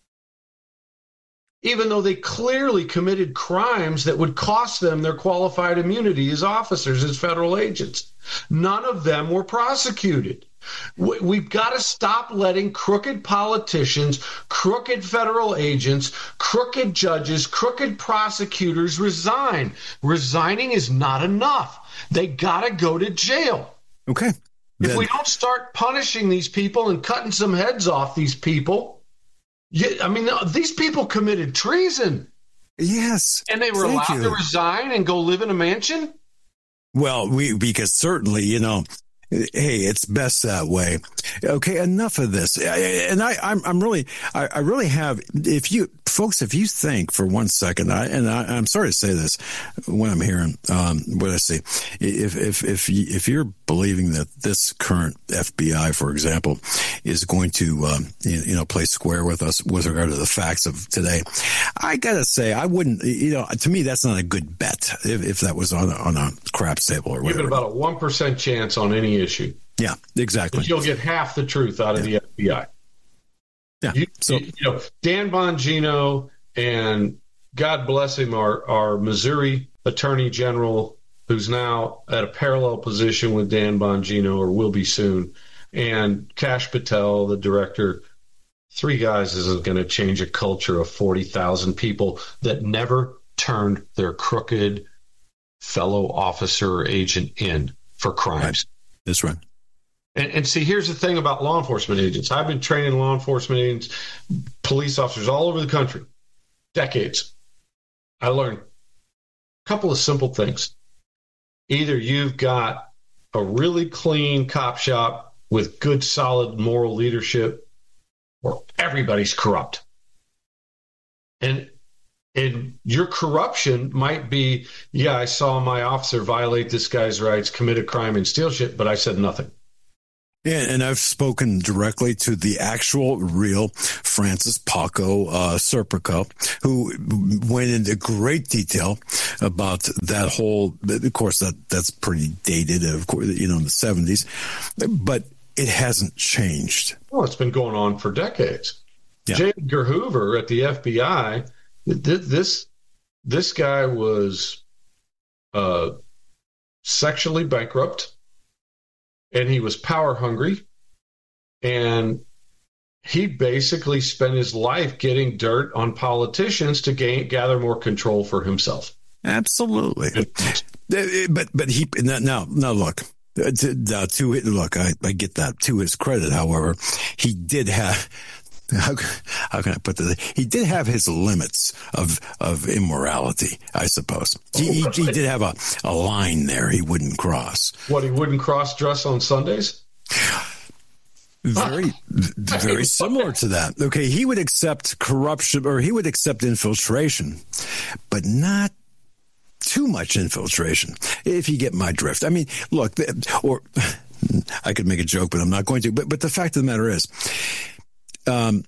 even though they clearly committed crimes that would cost them their qualified immunity as officers, as federal agents. None of them were prosecuted. We've got to stop letting crooked politicians, crooked federal agents, crooked judges, crooked prosecutors resign. Resigning is not enough. They got to go to jail.
Okay.
If
Then,
we don't start punishing these people and cutting some heads off these people, yeah, I mean, these people committed treason.
yes.
And they were
Thank
allowed
you.
to resign and go live in a mansion?
Well, we, because certainly, you know, hey, it's best that way. Okay, enough of this. And I, I'm, I'm really, I, I really have. If you folks, if you think for one second, I, and I, I'm sorry to say this, when I'm hearing um, what I see, if if if you, if you're believing that this current F B I, for example, is going to um, you, you know play square with us with regard to the facts of today, I gotta say I wouldn't. You know, to me, that's not a good bet. If, if that was on a, on a craps table or
Give
whatever.
it about a one percent chance on any issue.
Yeah, exactly.
But you'll get half the truth out of
Yeah.
the F B I.
Yeah.
You,
So
you know, Dan Bongino and God bless him, our, our Missouri Attorney General, who's now at a parallel position with Dan Bongino or will be soon, and Kash Patel, the director. Three guys isn't going to change a culture of forty thousand people that never turned their crooked fellow officer or agent in for crimes.
Right. That's right.
And, and see, here's the thing about law enforcement agents. I've been training law enforcement agents, police officers all over the country, decades. I learned a couple of simple things. Either you've got a really clean cop shop with good, solid moral leadership, or everybody's corrupt. And and your corruption might be, yeah, I saw my officer violate this guy's rights, commit a crime, and steal shit, but I said nothing.
And, and I've spoken directly to the actual real Francis Paco uh, Serpico, who went into great detail about that whole, of course, that that's pretty dated, of course, you know, in the seventies, but it hasn't changed.
Well, it's been going on for decades.
Yeah.
J. Edgar Hoover at the F B I, this, this guy was uh, sexually bankrupt. And he was power hungry, and he basically spent his life getting dirt on politicians to gain, gather more control for himself.
Absolutely. But but he now now look to, to look I, I get that to his credit. However, he did have. How, how can I put this? He did have his limits of, of immorality, I suppose. He, he, he did have a, a line there he wouldn't cross.
What, he wouldn't cross-dress on Sundays?
Very, very similar to that. Okay, he would accept corruption, or he would accept infiltration, but not too much infiltration, if you get my drift. I mean, look, or I could make a joke, but I'm not going to. But, but the fact of the matter is, Um,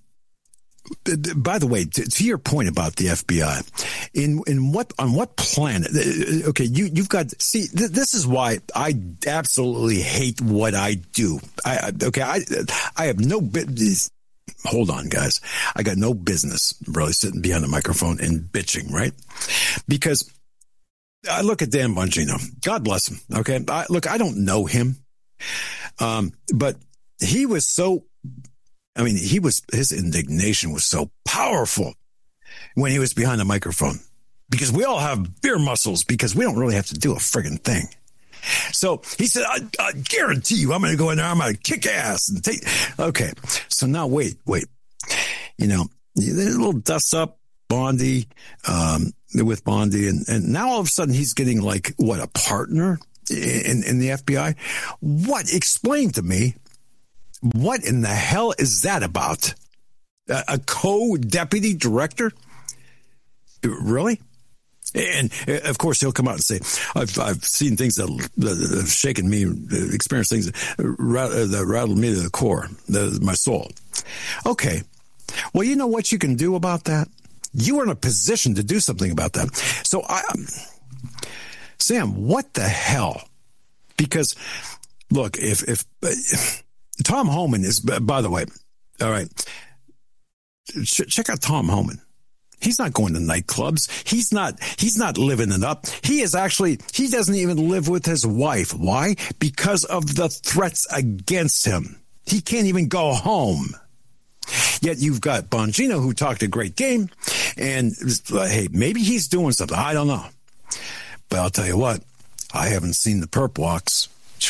by the way, to, to your point about the F B I, in in what on what planet? Okay, you you've got see. Th- this is why I absolutely hate what I do. I okay, I I have no business. Hold on, guys. I got no business really sitting behind a microphone and bitching, right? Because I look at Dan Bongino. God bless him. Okay, I, look, I don't know him, um, but he was so. I mean, he was, his indignation was so powerful when he was behind the microphone, because we all have beer muscles because we don't really have to do a friggin' thing. So he said, I, I guarantee you, I'm going to go in there. I'm going to kick ass and take. Okay. So now wait, wait, you know, a little dust up Bondi, um, with Bondi. And, and now all of a sudden he's getting like what, a partner in, in the F B I. What? Explain to me. What in the hell is that about? A, a co-deputy director? Really? And of course, he'll come out and say, I've, I've seen things that, that have shaken me, experienced things that rattled me to the core, the, my soul. Okay. Well, you know what you can do about that? You are in a position to do something about that. So, I, Sam, what the hell? Because, look, if, if, if Tom Homan is, by the way, all right, ch- check out Tom Homan. He's not going to nightclubs. He's not, he's not living it up. He is actually, he doesn't even live with his wife. Why? Because of the threats against him. He can't even go home. Yet you've got Bongino, who talked a great game, and uh, hey, maybe he's doing something. I don't know. But I'll tell you what, I haven't seen the perp walks.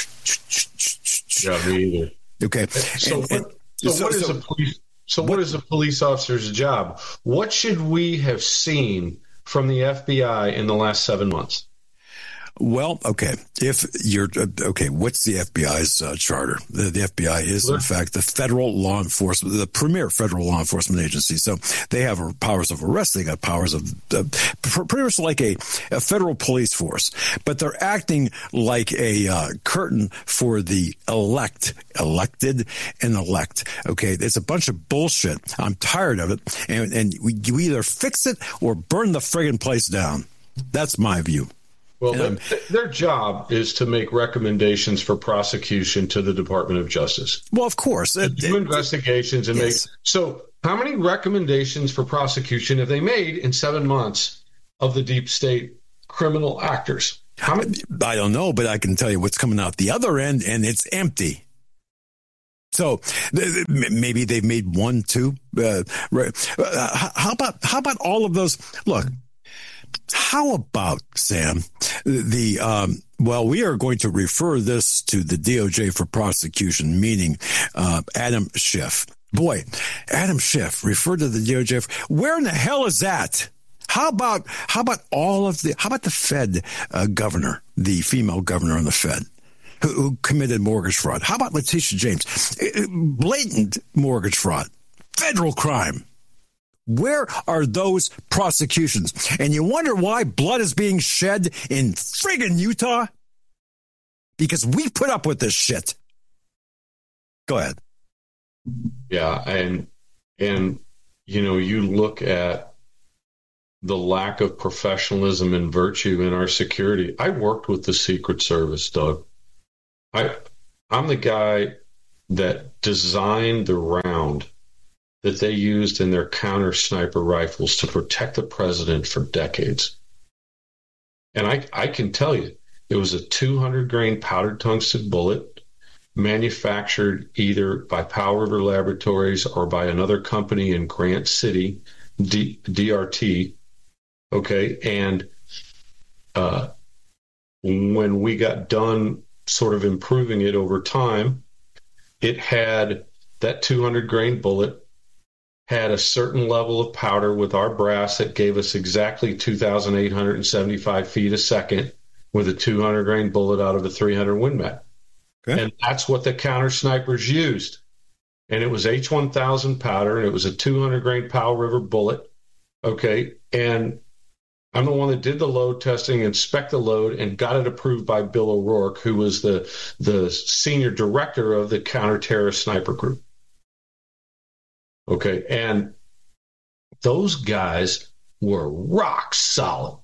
Yeah, me either.
Okay.
So,
and,
what,
and,
so,
so
what is
so,
a police? So, what is a police officer's job? What should we have seen from the F B I in the last seven months?
Well, okay. If you're okay, what's the F B I's uh, charter? The, the F B I is, in fact, the federal law enforcement, the premier federal law enforcement agency. So they have powers of arrest. They got powers of uh, pretty much like a, a federal police force, but they're acting like a uh, curtain for the elect, elected and elect. Okay, it's a bunch of bullshit. I'm tired of it, and and we, you either fix it or burn the friggin' place down. That's my view.
Well, um, their, their job is to make recommendations for prosecution to the Department of Justice.
Well, of course.
To do investigations and yes. make. So how many recommendations for prosecution have they made in seven months of the deep state criminal actors? How many?
I don't know, but I can tell you what's coming out the other end, and it's empty. So maybe they've made one, two. Uh, how about how about all of those? Look. How about, Sam, the, um, well, we are going to refer this to the D O J for prosecution, meaning uh, Adam Schiff. Boy, Adam Schiff referred to the D O J. For, where in the hell is that? How about how about all of the, how about the Fed uh, governor, the female governor on the Fed? Who, who committed mortgage fraud? How about Letitia James? Blatant mortgage fraud, federal crime. Where are those prosecutions? And you wonder why blood is being shed in friggin' Utah? Because we put up with this shit. Go ahead.
Yeah, and and you know, you look at the lack of professionalism and virtue in our security. I worked with the Secret Service, Doug. I I'm the guy that designed the round that they used in their counter sniper rifles to protect the president for decades. And I, I can tell you, it was a two hundred grain powdered tungsten bullet manufactured either by Powell River Laboratories or by another company in Grant City, D, DRT. Okay. And uh, when we got done sort of improving it over time, it had that two hundred grain bullet had a certain level of powder with our brass that gave us exactly two thousand eight hundred seventy-five feet a second with a two hundred grain bullet out of a three hundred Win Mag. Okay. And that's what the counter snipers used. And it was H one thousand powder, and it was a two hundred grain Powell River bullet. Okay. And I'm the one that did the load testing, inspect the load, and got it approved by Bill O'Rourke, who was the, the senior director of the counter-terrorist sniper group. Okay. And those guys were rock solid.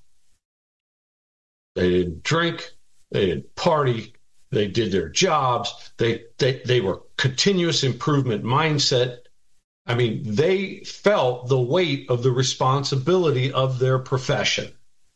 They didn't drink. They didn't party. They did their jobs. They, they, they were continuous improvement mindset. I mean, they felt the weight of the responsibility of their profession.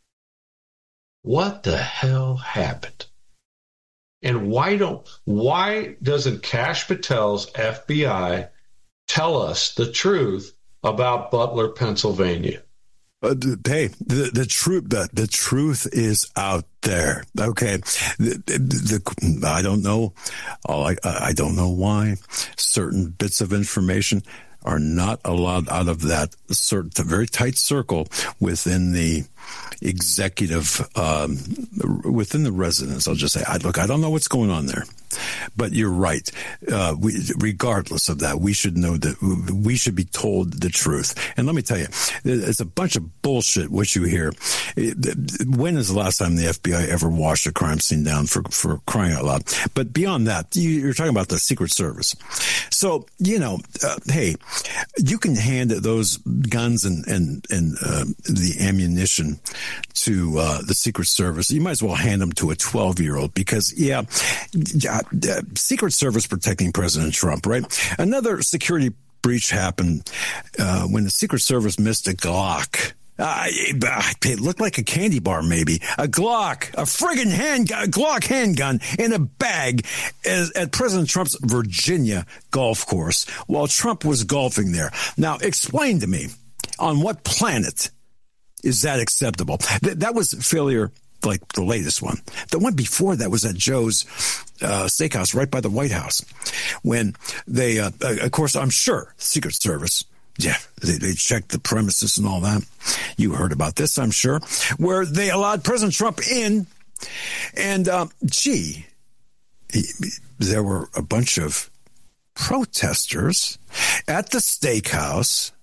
What the hell happened? And why don't, why doesn't Kash Patel's F B I tell us the truth about Butler, Pennsylvania?
Uh, hey, the the truth the, the truth is out there. Okay, the, the, the, I don't know. All I I don't know why certain bits of information are not allowed out of that certain very tight circle within the executive, um, within the residence. I'll just say, I, look, I don't know what's going on there, but you're right. Uh, we, regardless of that, we should know that we should be told the truth. And let me tell you, it's a bunch of bullshit what you hear. When is the last time the F B I ever washed a crime scene down, for, for crying out loud? But beyond that, you, you're talking about the Secret Service. So, you know, uh, hey, you can hand those guns and, and, and uh, the ammunition to uh, the Secret Service. You might as well hand them to a twelve-year-old because, yeah, uh, Secret Service protecting President Trump, right? Another security breach happened uh, when the Secret Service missed a Glock. Uh, it looked like a candy bar, maybe. A Glock, a friggin' handgun, a Glock handgun in a bag at President Trump's Virginia golf course while Trump was golfing there. Now, explain to me, on what planet is that acceptable? Th- that was failure, like the latest one. The one before that was at Joe's uh, Steakhouse right by the White House when they, uh, of course, I'm sure, Secret Service, yeah, they, they checked the premises and all that. You heard about this, I'm sure, where they allowed President Trump in. And, uh, gee, he, there were a bunch of protesters at the steakhouse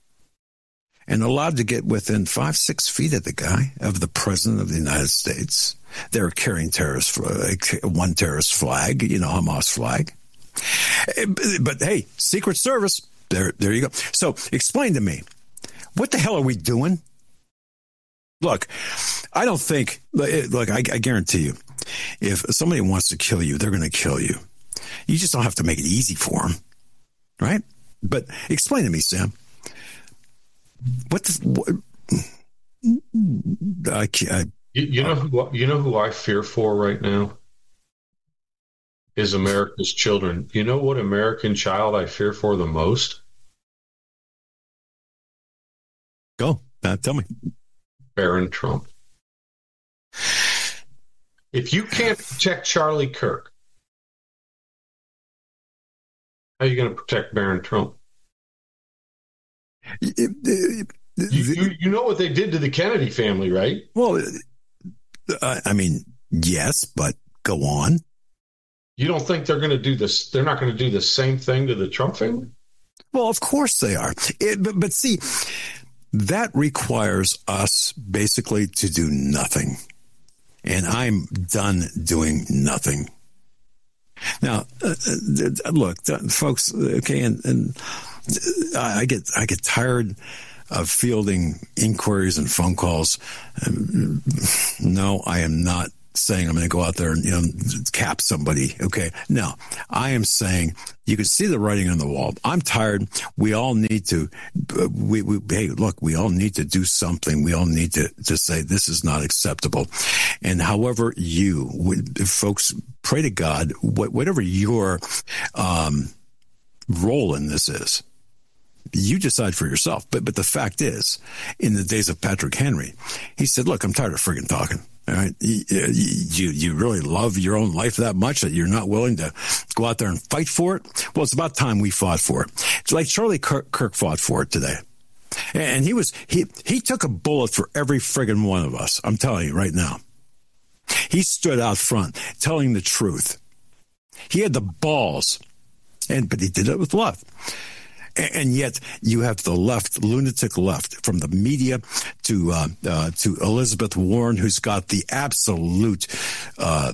and allowed to get within five, six feet of the guy, of the president of the United States. They were carrying terrorist, one terrorist flag, you know, Hamas flag. But, hey, Secret Service, there, there you go. So explain to me, what the hell are we doing? Look, I don't think, look, I, I guarantee you, if somebody wants to kill you, they're going to kill you. You just don't have to make it easy for them, right? But explain to me, Sam. What the, what, I can't, I,
you, you know who you know who I fear for right now is America's children. You know what American child I fear for the most?
Go, uh, tell me.
Barron Trump. If you can't protect Charlie Kirk, how are you going to protect Barron Trump? You, you, you know what they did to the Kennedy family, right?
Well, uh, I mean, yes, but go on.
You don't think they're going to do this? They're not going to do the same thing to the Trump family?
Well, of course they are. It, but, but see, that requires us basically to do nothing. And I'm done doing nothing. Now, uh, look, folks, okay, and, and I get I get tired of fielding inquiries and phone calls. Um, no, I am not saying I'm going to go out there and, you know, cap somebody. Okay. No, I am saying you can see the writing on the wall. I'm tired. We all need to, we, we, hey, look, we all need to do something. We all need to, to say this is not acceptable. And however you, folks, pray to God, whatever your um, role in this is, you decide for yourself. But but the fact is, in the days of Patrick Henry, he said, look, I'm tired of friggin' talking. All right. You, you, you really love your own life that much that you're not willing to go out there and fight for it? Well, it's about time we fought for it. It's like Charlie Kirk, Kirk fought for it today. And he was, he, he took a bullet for every friggin' one of us. I'm telling you right now. He stood out front telling the truth. He had the balls, and, but he did it with love. And yet you have the left, lunatic left, from the media to uh, uh, to Elizabeth Warren, who's got the absolute. Uh,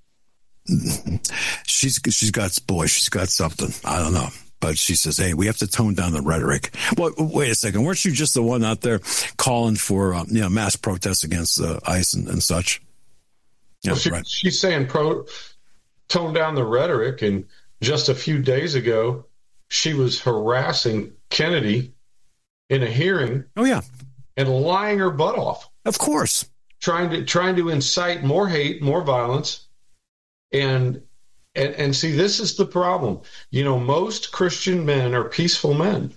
she's she's got boy, she's got something. I don't know, but she says, "Hey, we have to tone down the rhetoric." Well, wait a second, weren't you just the one out there calling for uh, you know mass protests against uh, ICE and, and such? Yeah,
well, she,
right.
She's saying pro tone down the rhetoric, and just a few days ago, she was harassing Kennedy in a hearing.
Oh, yeah.
And lying her butt off.
Of course.
Trying to trying to incite more hate, more violence. And and and see, this is the problem. You know, most Christian men are peaceful men.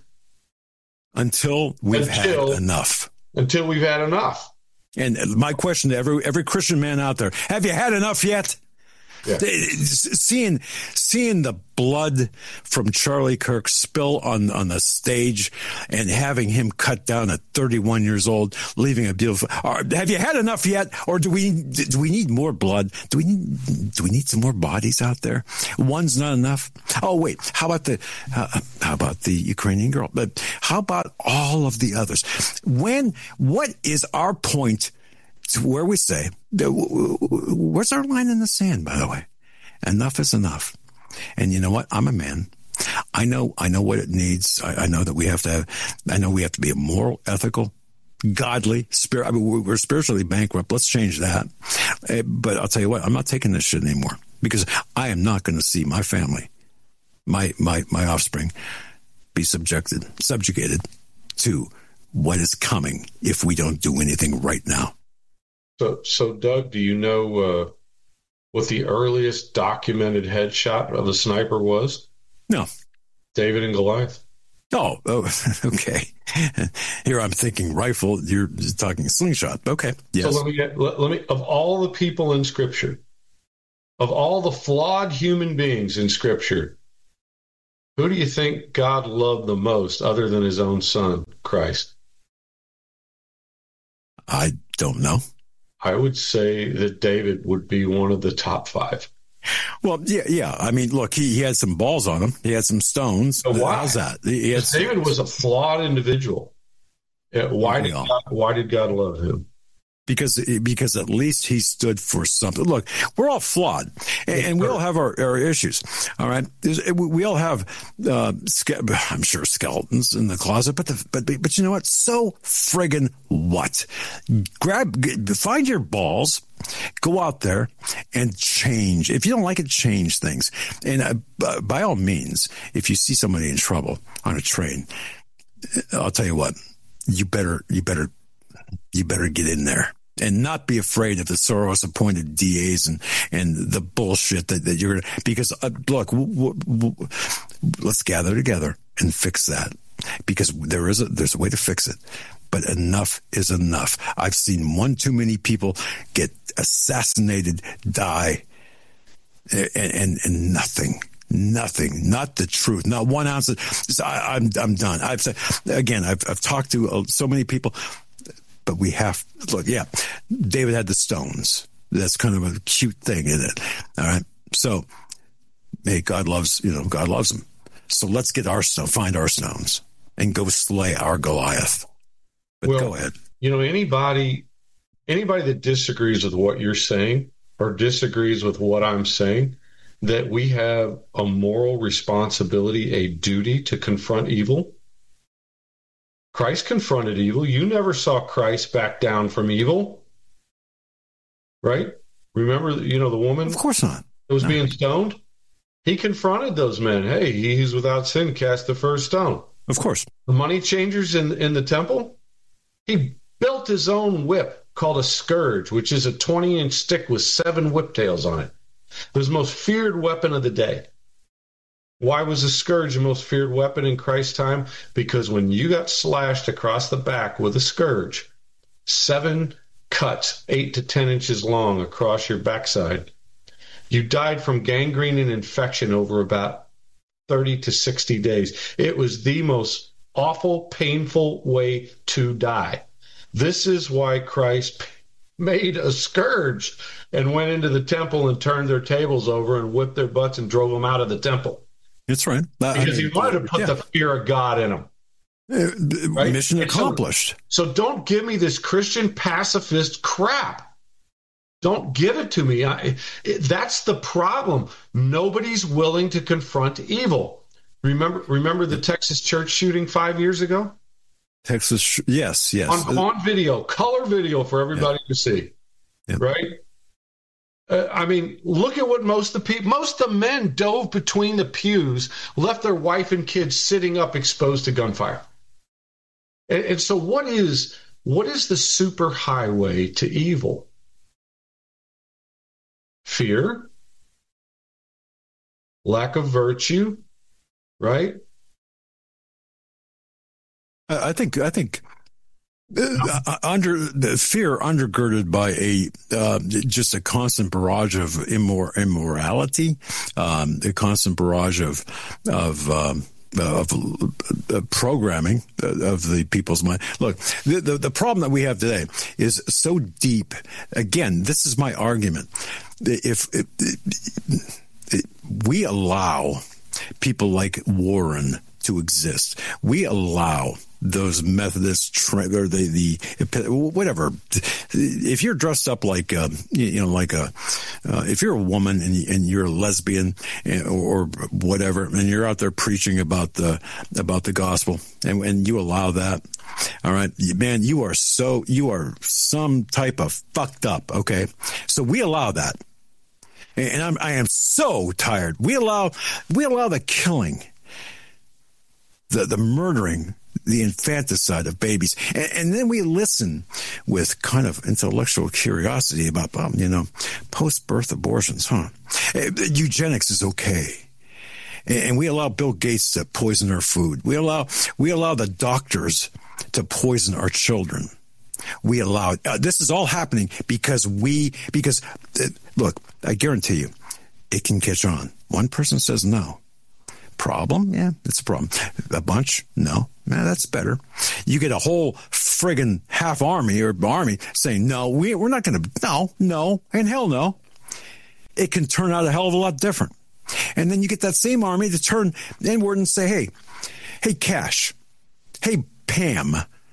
Until we've
until,
had enough.
Until we've had enough.
And my question to every every Christian man out there, have you had enough yet? Yeah. Seeing seeing the blood from Charlie Kirk spill on, on the stage and having him cut down at thirty-one years old, leaving a beautiful. Have you had enough yet, or do we do we need more blood? Do we need do we need some more bodies out there? One's not enough. Oh wait, how about the uh, how about the Ukrainian girl? But how about all of the others? When what is our point? To where we say, where's our line in the sand, by the way? Enough is enough. And you know what? I'm a man. I know, I know what it needs. I, I know that we have to have, I know we have to be a moral, ethical, godly, spirit. I mean, we're spiritually bankrupt. Let's change that. But I'll tell you what, I'm not taking this shit anymore because I am not going to see my family, my, my, my offspring be subjected, subjugated to what is coming if we don't do anything right now.
So, so Doug, do you know uh, what the earliest documented headshot of a sniper was?
No.
David and Goliath.
Oh, oh, okay. Here I'm thinking rifle. You're talking slingshot. Okay. Yes.
So let me, get, let, let me, of all the people in Scripture, of all the flawed human beings in Scripture, who do you think God loved the most other than his own son, Christ?
I don't know.
I would say that David would be one of the top five.
Well, yeah, yeah. I mean, look, he, he had some balls on him. He had some stones.
So why?
How's that? He had
David
stones.
was a flawed individual. Why did God, why did God love him?
Because because at least he stood for something. Look, we're all flawed, and, and we all have our, our issues. All right, we all have, uh, I'm sure, skeletons in the closet. But the, but but you know what? So friggin' what? Grab, find your balls, go out there and change. If you don't like it, change things. And uh, by all means, if you see somebody in trouble on a train, I'll tell you what, you better you better you better get in there. And not be afraid of the Soros-appointed D As and, and the bullshit that, that you're going to, because uh, look, w- w- w- let's gather together and fix that, because there is a, there's a way to fix it, but enough is enough. I've seen one too many people get assassinated, die, and, and, and nothing. Nothing, not the truth, not one ounce of, I, I'm, I'm done. I've said, again, I've, I've talked to so many people. But we have, look, yeah, David had the stones. That's kind of a cute thing, isn't it? All right. So, hey, God loves, you know, God loves them. So let's get our stone, find our stones and go slay our Goliath. But
well,
go ahead.
You know, anybody, anybody that disagrees with what you're saying or disagrees with what I'm saying, that we have a moral responsibility, a duty to confront evil? Christ confronted evil. You never saw Christ back down from evil, right? Remember, you know, the woman
Of course not.
that was
No.
being stoned? He confronted those men. Hey, he who's without sin cast the first stone.
Of course.
The money changers in, in the temple, he built his own whip called a scourge, which is a twenty-inch stick with seven whiptails on it. It was the most feared weapon of the day. Why was a scourge the most feared weapon in Christ's time? Because when you got slashed across the back with a scourge, seven cuts, eight to ten inches long across your backside, you died from gangrene and infection over about thirty to sixty days. It was the most awful, painful way to die. This is why Christ made a scourge and went into the temple and turned their tables over and whipped their butts and drove them out of the temple.
That's right. I
Because
mean,
he wanted to put
yeah.
the fear of God in them.
Uh,
Right?
Mission
And so-
accomplished.
So don't give me this Christian pacifist crap. Don't give it to me. I, it, that's the problem. Nobody's willing to confront evil. Remember, remember the Texas church shooting five years ago?
Texas. sh- Yes, yes.
On, on video, color video for everybody to see.
Yeah.
Right? Uh, I mean, look at what most of the people, most of the men dove between the pews, left their wife and kids sitting up exposed to gunfire. And, and so what is, what is the super highway to evil? Fear, lack of virtue, right?
I I think. I think. Uh, under the fear undergirded by a uh, just a constant barrage of immor- immorality, um, a constant barrage of of um, of uh, programming of the people's mind. Look, the, the the problem that we have today is so deep. Again, this is my argument. If, if, if, if we allow people like Warren to exist, we allow those Methodist tra- or the the whatever. If you're dressed up like uh, you know, like a uh, if you're a woman and, and you're a lesbian and, or whatever, and you're out there preaching about the about the gospel, and, and you allow that, all right, man, you are so you are some type of fucked up. Okay, so we allow that, and I'm I am so tired. We allow we allow the killing, the the murdering, the infanticide of babies. And, and then we listen with kind of intellectual curiosity about, um, you know, post-birth abortions, huh? Uh, Eugenics is okay. And, and we allow Bill Gates to poison our food. We allow, we allow the doctors to poison our children. We allow, uh, this is all happening because we, because, uh, look, I guarantee you, it can catch on. One person says no. Problem? Yeah, it's a problem. A bunch? No. Man, that's better. You get a whole friggin' half army or army saying, no, we, we're not going to, no, no, and hell no. It can turn out a hell of a lot different. And then you get that same army to turn inward and say, hey, hey, Cash, hey, Pam,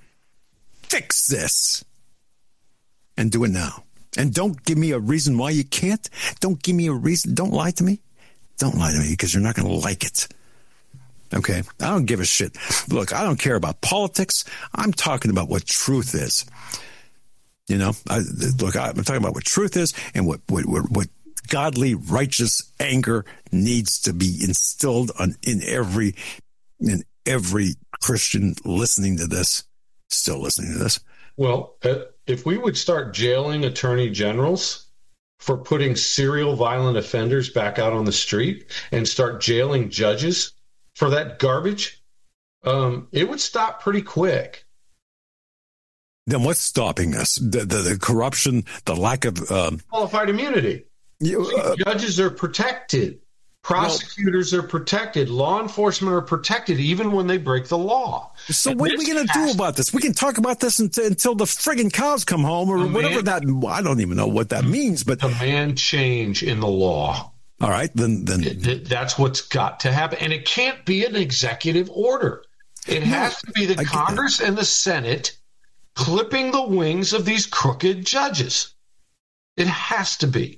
fix this. And do it now. And don't give me a reason why you can't. Don't give me a reason. Don't lie to me. Don't lie to me because you're not going to like it. Okay? I don't give a shit. Look, I don't care about politics. I'm talking about what truth is. You know, I, look, I'm talking about what truth is and what, what, what, what godly, righteous anger needs to be instilled on, in every, in every Christian listening to this, still listening to this.
Well, uh, if we would start jailing attorney generals for putting serial violent offenders back out on the street and start jailing judges for that garbage, um, it would stop pretty quick.
Then what's stopping us? The the, the corruption, the lack of um,
Qualified immunity.
you, uh,
Judges are protected. Prosecutors well, are protected. Law enforcement are protected even when they break the law.
So
and
what are we going to do about this? We can talk about this until, until the friggin' cows come home or whatever that, I don't even know what that means, but
demand change in the law.
All right, then, then
that's what's got to happen. And it can't be an executive order. It no, has to be the Congress and the Senate clipping the wings of these crooked judges. It has to be.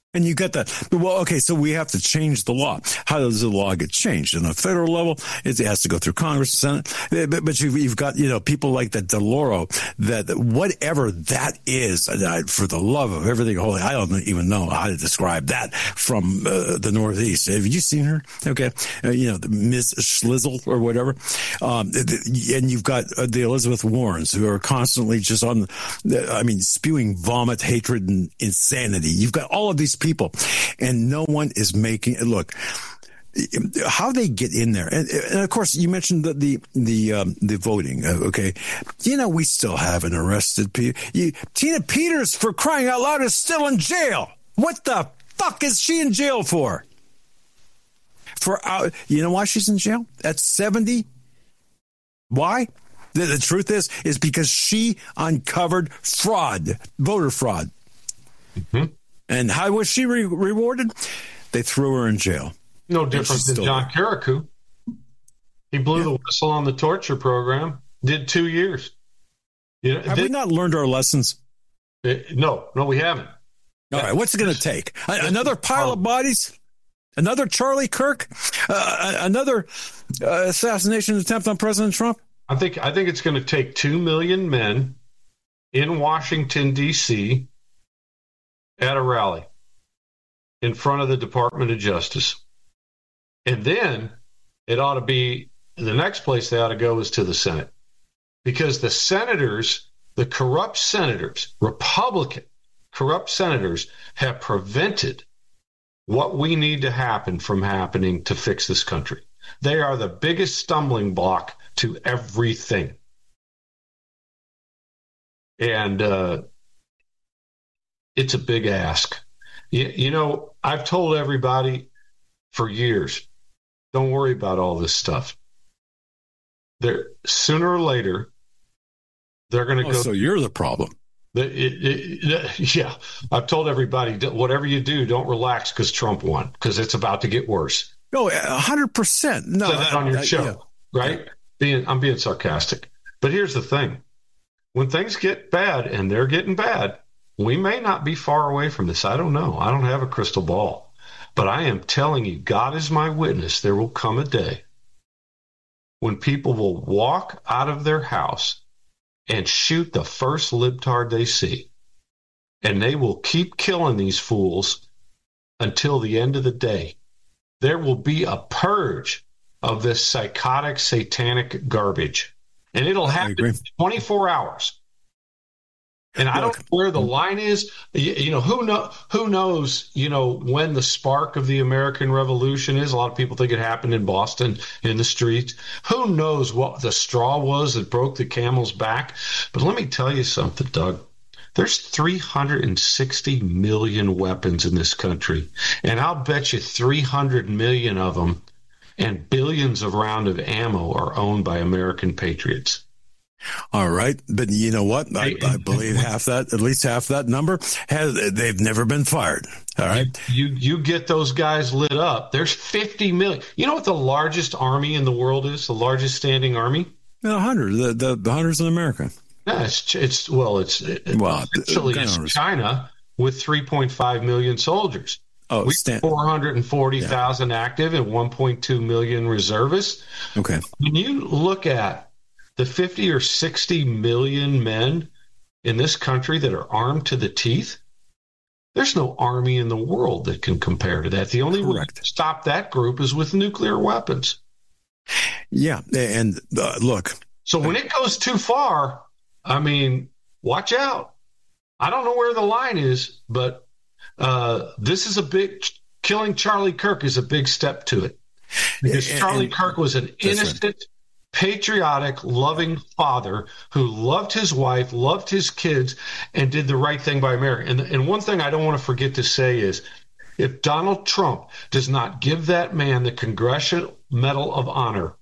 And you got that. Well, okay, so we have to change the law. How does the law get changed? On a federal level, it has to go through Congress, Senate. But, but you've, you've got, you know, people like that DeLauro, that whatever that is, for the love of everything holy, I don't even know how to describe that from uh, the Northeast. Have you seen her? Okay. Uh, you know, the Miz Schlizzle or whatever. Um, and you've got uh, the Elizabeth Warrens who are constantly just on, I mean, spewing vomit, hatred, and insanity. You've got all of these people, and no one is making it. Look, how they get in there, and, and of course, you mentioned the the the, um, the voting. Uh, okay, you know we still haven't arrested people. You, Tina Peters, for crying out loud, is still in jail. What the fuck is she in jail for? For uh, you know why she's in jail at seventy? Why? The, the truth is, is because she uncovered fraud, voter fraud. Mm-hmm. And how was she re- rewarded? They threw her in jail.
No different than John there. Carrico. He blew yeah. the whistle on the torture program, did two years. You know,
Have
they,
we not learned our lessons?
It, no, no, we haven't.
All right, what's it going to take? Another pile of bodies? Another Charlie Kirk? Uh, another uh, assassination attempt on President Trump?
I think I think it's going to take two million men in Washington, D C at a rally in front of the Department of Justice. And then it ought to be, the next place they ought to go is to the Senate. Because the senators, the corrupt senators, Republican corrupt senators, have prevented what we need to happen from happening to fix this country. They are the biggest stumbling block to everything. And uh, it's a big ask. You, you know, I've told everybody for years, don't worry about all this stuff. They're, sooner or later, they're going to
oh,
go.
So you're the problem.
The, it, it, yeah, I've told everybody, whatever you do, don't relax because Trump won, because it's about to get worse.
No, one hundred percent. No,
Said that on your
I,
show,
yeah.
right? Yeah. Being, I'm being sarcastic. But here's the thing. When things get bad, and they're getting bad, we may not be far away from this. I don't know. I don't have a crystal ball. But I am telling you, God is my witness, there will come a day when people will walk out of their house and shoot the first libtard they see. And they will keep killing these fools until the end of the day. There will be a purge of this psychotic, satanic garbage. And it'll happen in twenty-four hours. And I don't know where the line is. You, you know, who know, who knows, you know, when the spark of the American Revolution is. A lot of people think it happened in Boston in the streets. Who knows what the straw was that broke the camel's back? But let me tell you something, Doug. There's three hundred sixty million weapons in this country. And I'll bet you three hundred million of them and billions of rounds of ammo are owned by American patriots.
All right. But you know what? I, I believe half that, at least half that number, has they've never been fired. All right.
You, you you get those guys lit up. There's fifty million. You know what the largest army in the world is? The largest standing army?
The hundred. The, the, the hundreds in America.
Yeah, it's, it's well, it's well, essentially it's China with three point five million soldiers.
Oh,
we have four hundred forty thousand yeah. active and one point two million reservists.
Okay.
When you look at the fifty or sixty million men in this country that are armed to the teeth, there's no army in the world that can compare to that. The only way to stop that group is with nuclear weapons.
Yeah, and uh, look.
So when it goes too far, I mean, watch out. I don't know where the line is, but uh, this is a big, killing Charlie Kirk is a big step to it. Because and, Charlie and, Kirk was an innocent, right. patriotic, loving father who loved his wife, loved his kids, and did the right thing by America. And, and one thing I don't want to forget to say is, if Donald Trump does not give that man the Congressional Medal of Honor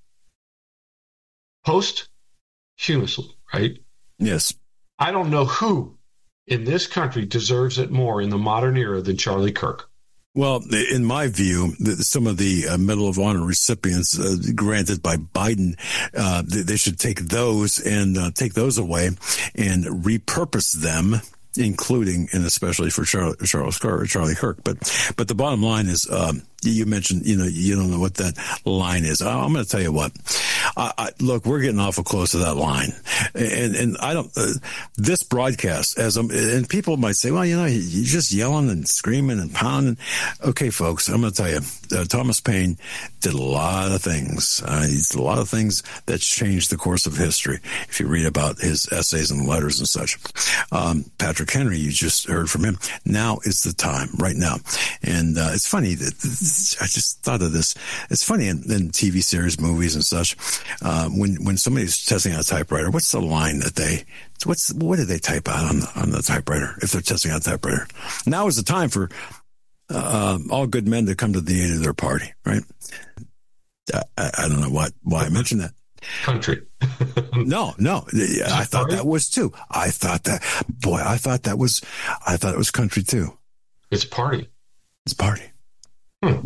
posthumously, right?
Yes.
I don't know who in this country deserves it more in the modern era than Charlie Kirk.
Well, in my view, some of the uh, Medal of Honor recipients uh, granted by Biden, uh, they should take those and uh, take those away and repurpose them including and especially for Charlie, Charles Charlie Kirk. But but the bottom line is, um, you mentioned, you know, you don't know what that line is. I'm going to tell you what. I, I, look, we're getting awful close to that line, and and I don't. Uh, this broadcast, as I'm, and people might say, well, you know, you're just yelling and screaming and pounding. Okay, folks, I'm going to tell you, uh, Thomas Paine did a lot of things. Uh, he did a lot of things that changed the course of history. If you read about his essays and letters and such, um, Patrick Henry, you just heard from him. Now is the time, right now, and uh, it's funny that. I just thought of this. It's funny in, in T V series, movies, and such. Uh, when when somebody's testing out a typewriter, what's the line that they? What's what do they type out on the, on the typewriter if they're testing out a typewriter? Now is the time for uh, all good men to come to the aid of their party, right? I, I, I don't know what why I mentioned that.
Country.
no, no. I thought that was too. I thought that. Boy, I thought that was. I thought it was country too.
It's party.
It's party. Hmm.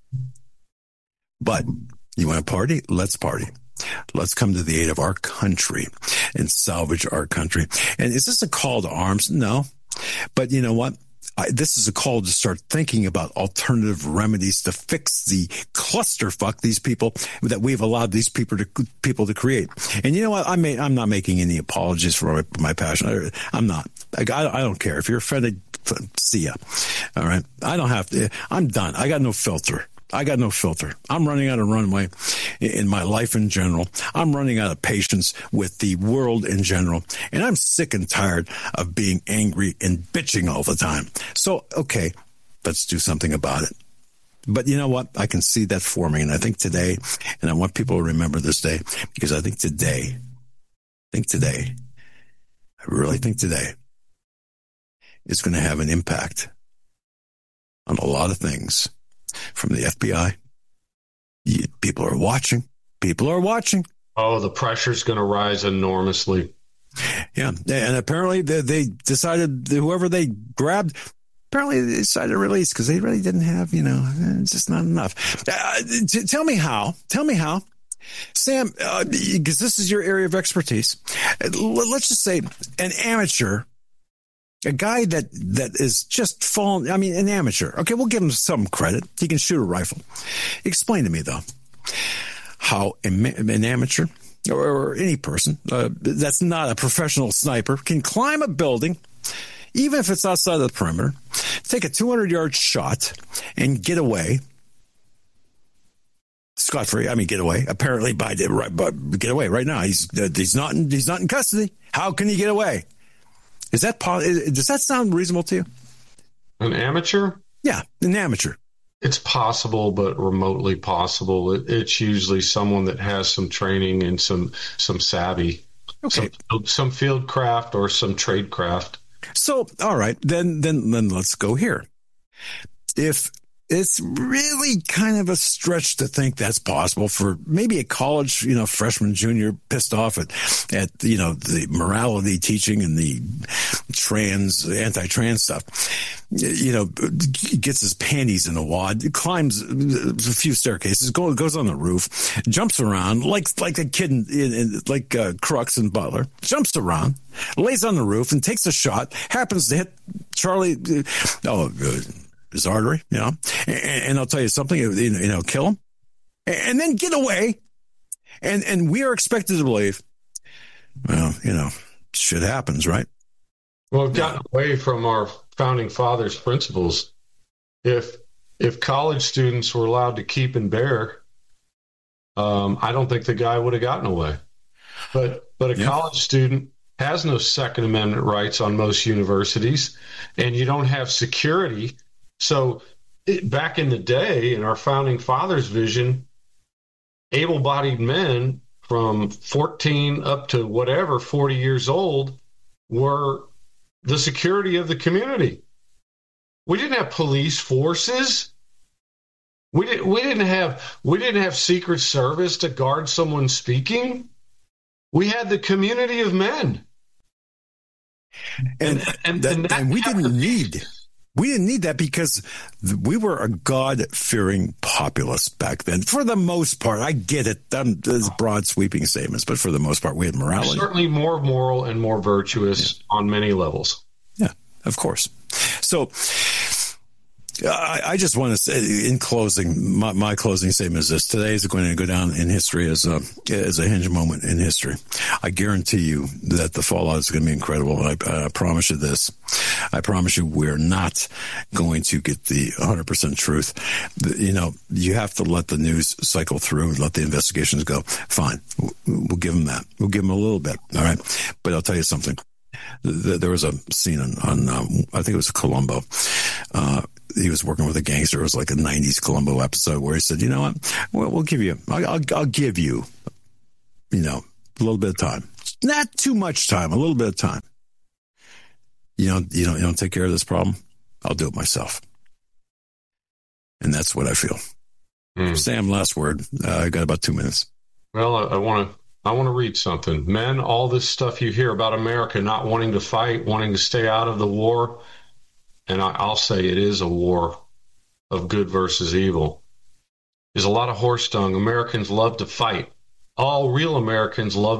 But you want to party? Let's party. Let's come to the aid of our country and salvage our country. And is this a call to arms? No. But you know what? I, this is a call to start thinking about alternative remedies to fix the clusterfuck these people that we've allowed these people to people to create. And you know what? I may, I'm not making any apologies for my, my passion. I'm not. I, I don't care. If you're offended, see ya. All right. I don't have to. I'm done. I got no filter. I got no filter. I'm running out of runway in my life in general. I'm running out of patience with the world in general. And I'm sick and tired of being angry and bitching all the time. So, okay, let's do something about it. But you know what? I can see that forming. And I think today, and I want people to remember this day, because I think today, I think today, I really think today is going to have an impact on a lot of things. From the F B I, people are watching. People are watching.
Oh, the pressure's going to rise enormously.
Yeah, and apparently they, they decided, whoever they grabbed, apparently they decided to release because they really didn't have, you know, it's just not enough. Uh, t- tell me how. Tell me how. Sam, uh, because this is your area of expertise. Let's just say an amateur, a guy that, that is just fallen, I mean, an amateur. Okay, we'll give him some credit. He can shoot a rifle. Explain to me, though, how an amateur or any person uh, that's not a professional sniper can climb a building, even if it's outside of the perimeter, take a two hundred yard shot and get away. Scot-free. I mean, get away. Apparently, by, by get away right now. He's uh, he's not in, he's not in custody. How can he get away? Is that does that sound reasonable to you?
An amateur?
Yeah, an amateur.
It's possible, but remotely possible. It, it's usually someone that has some training and some some savvy,
okay,
some, some field craft or some trade craft.
So, all right, then then then let's go here. If it's really kind of a stretch to think that's possible for maybe a college, you know, freshman, junior, pissed off at, at, you know, the morality teaching and the trans, anti-trans stuff, you know, gets his panties in a wad, climbs a few staircases, goes, goes on the roof, jumps around like, like a kid in, in like, uh, Crux and Butler, jumps around, lays on the roof and takes a shot, happens to hit Charlie. Oh, good. His artery, you know, and, and I'll tell you something, you know, kill him and then get away. And, and we are expected to believe, well, you know, shit happens, right?
Well, we've gotten away from our founding fathers' principles. If, if college students were allowed to keep and bear, um, I don't think the guy would have gotten away, but, but a yeah. college student has no Second Amendment rights on most universities, and you don't have security. So it, back in the day, in our founding fathers' vision, able-bodied men from fourteen up to whatever, forty years old, were the security of the community. We didn't have police forces. We didn't. We didn't have. We didn't have Secret Service to guard someone speaking. We had the community of men,
and and, and, that, and, that and we didn't need. We didn't need that because we were a God-fearing populace back then. For the most part, I get it. Um, there's broad sweeping statements, but for the most part, we had morality.
Certainly more moral and more virtuous yeah. on many levels.
Yeah, of course. So I, I just want to say, in closing, my, my closing statement is this: today is going to go down in history as a as a hinge moment in history. I guarantee you that the fallout is going to be incredible. I, I promise you this. I promise you we're not going to get the one hundred percent truth. The, you know, you have to let the news cycle through, let the investigations go. Fine. We'll, we'll give them that. We'll give them a little bit. All right. But I'll tell you something. There was a scene on, on um, I think it was Columbo. Uh, he was working with a gangster. It was like a nineties Columbo episode where he said, you know what, we'll, we'll give you, I'll, I'll, I'll give you, you know, a little bit of time. Not too much time, a little bit of time. You know, you don't, you don't take care of this problem? I'll do it myself. And that's what I feel. Mm. Sam, last word. Uh, I got about two minutes.
Well, I, I want to I want to read something. Men, all this stuff you hear about America not wanting to fight, wanting to stay out of the war, and I, I'll say it is a war of good versus evil, is a lot of horse dung. Americans love to fight. All real Americans love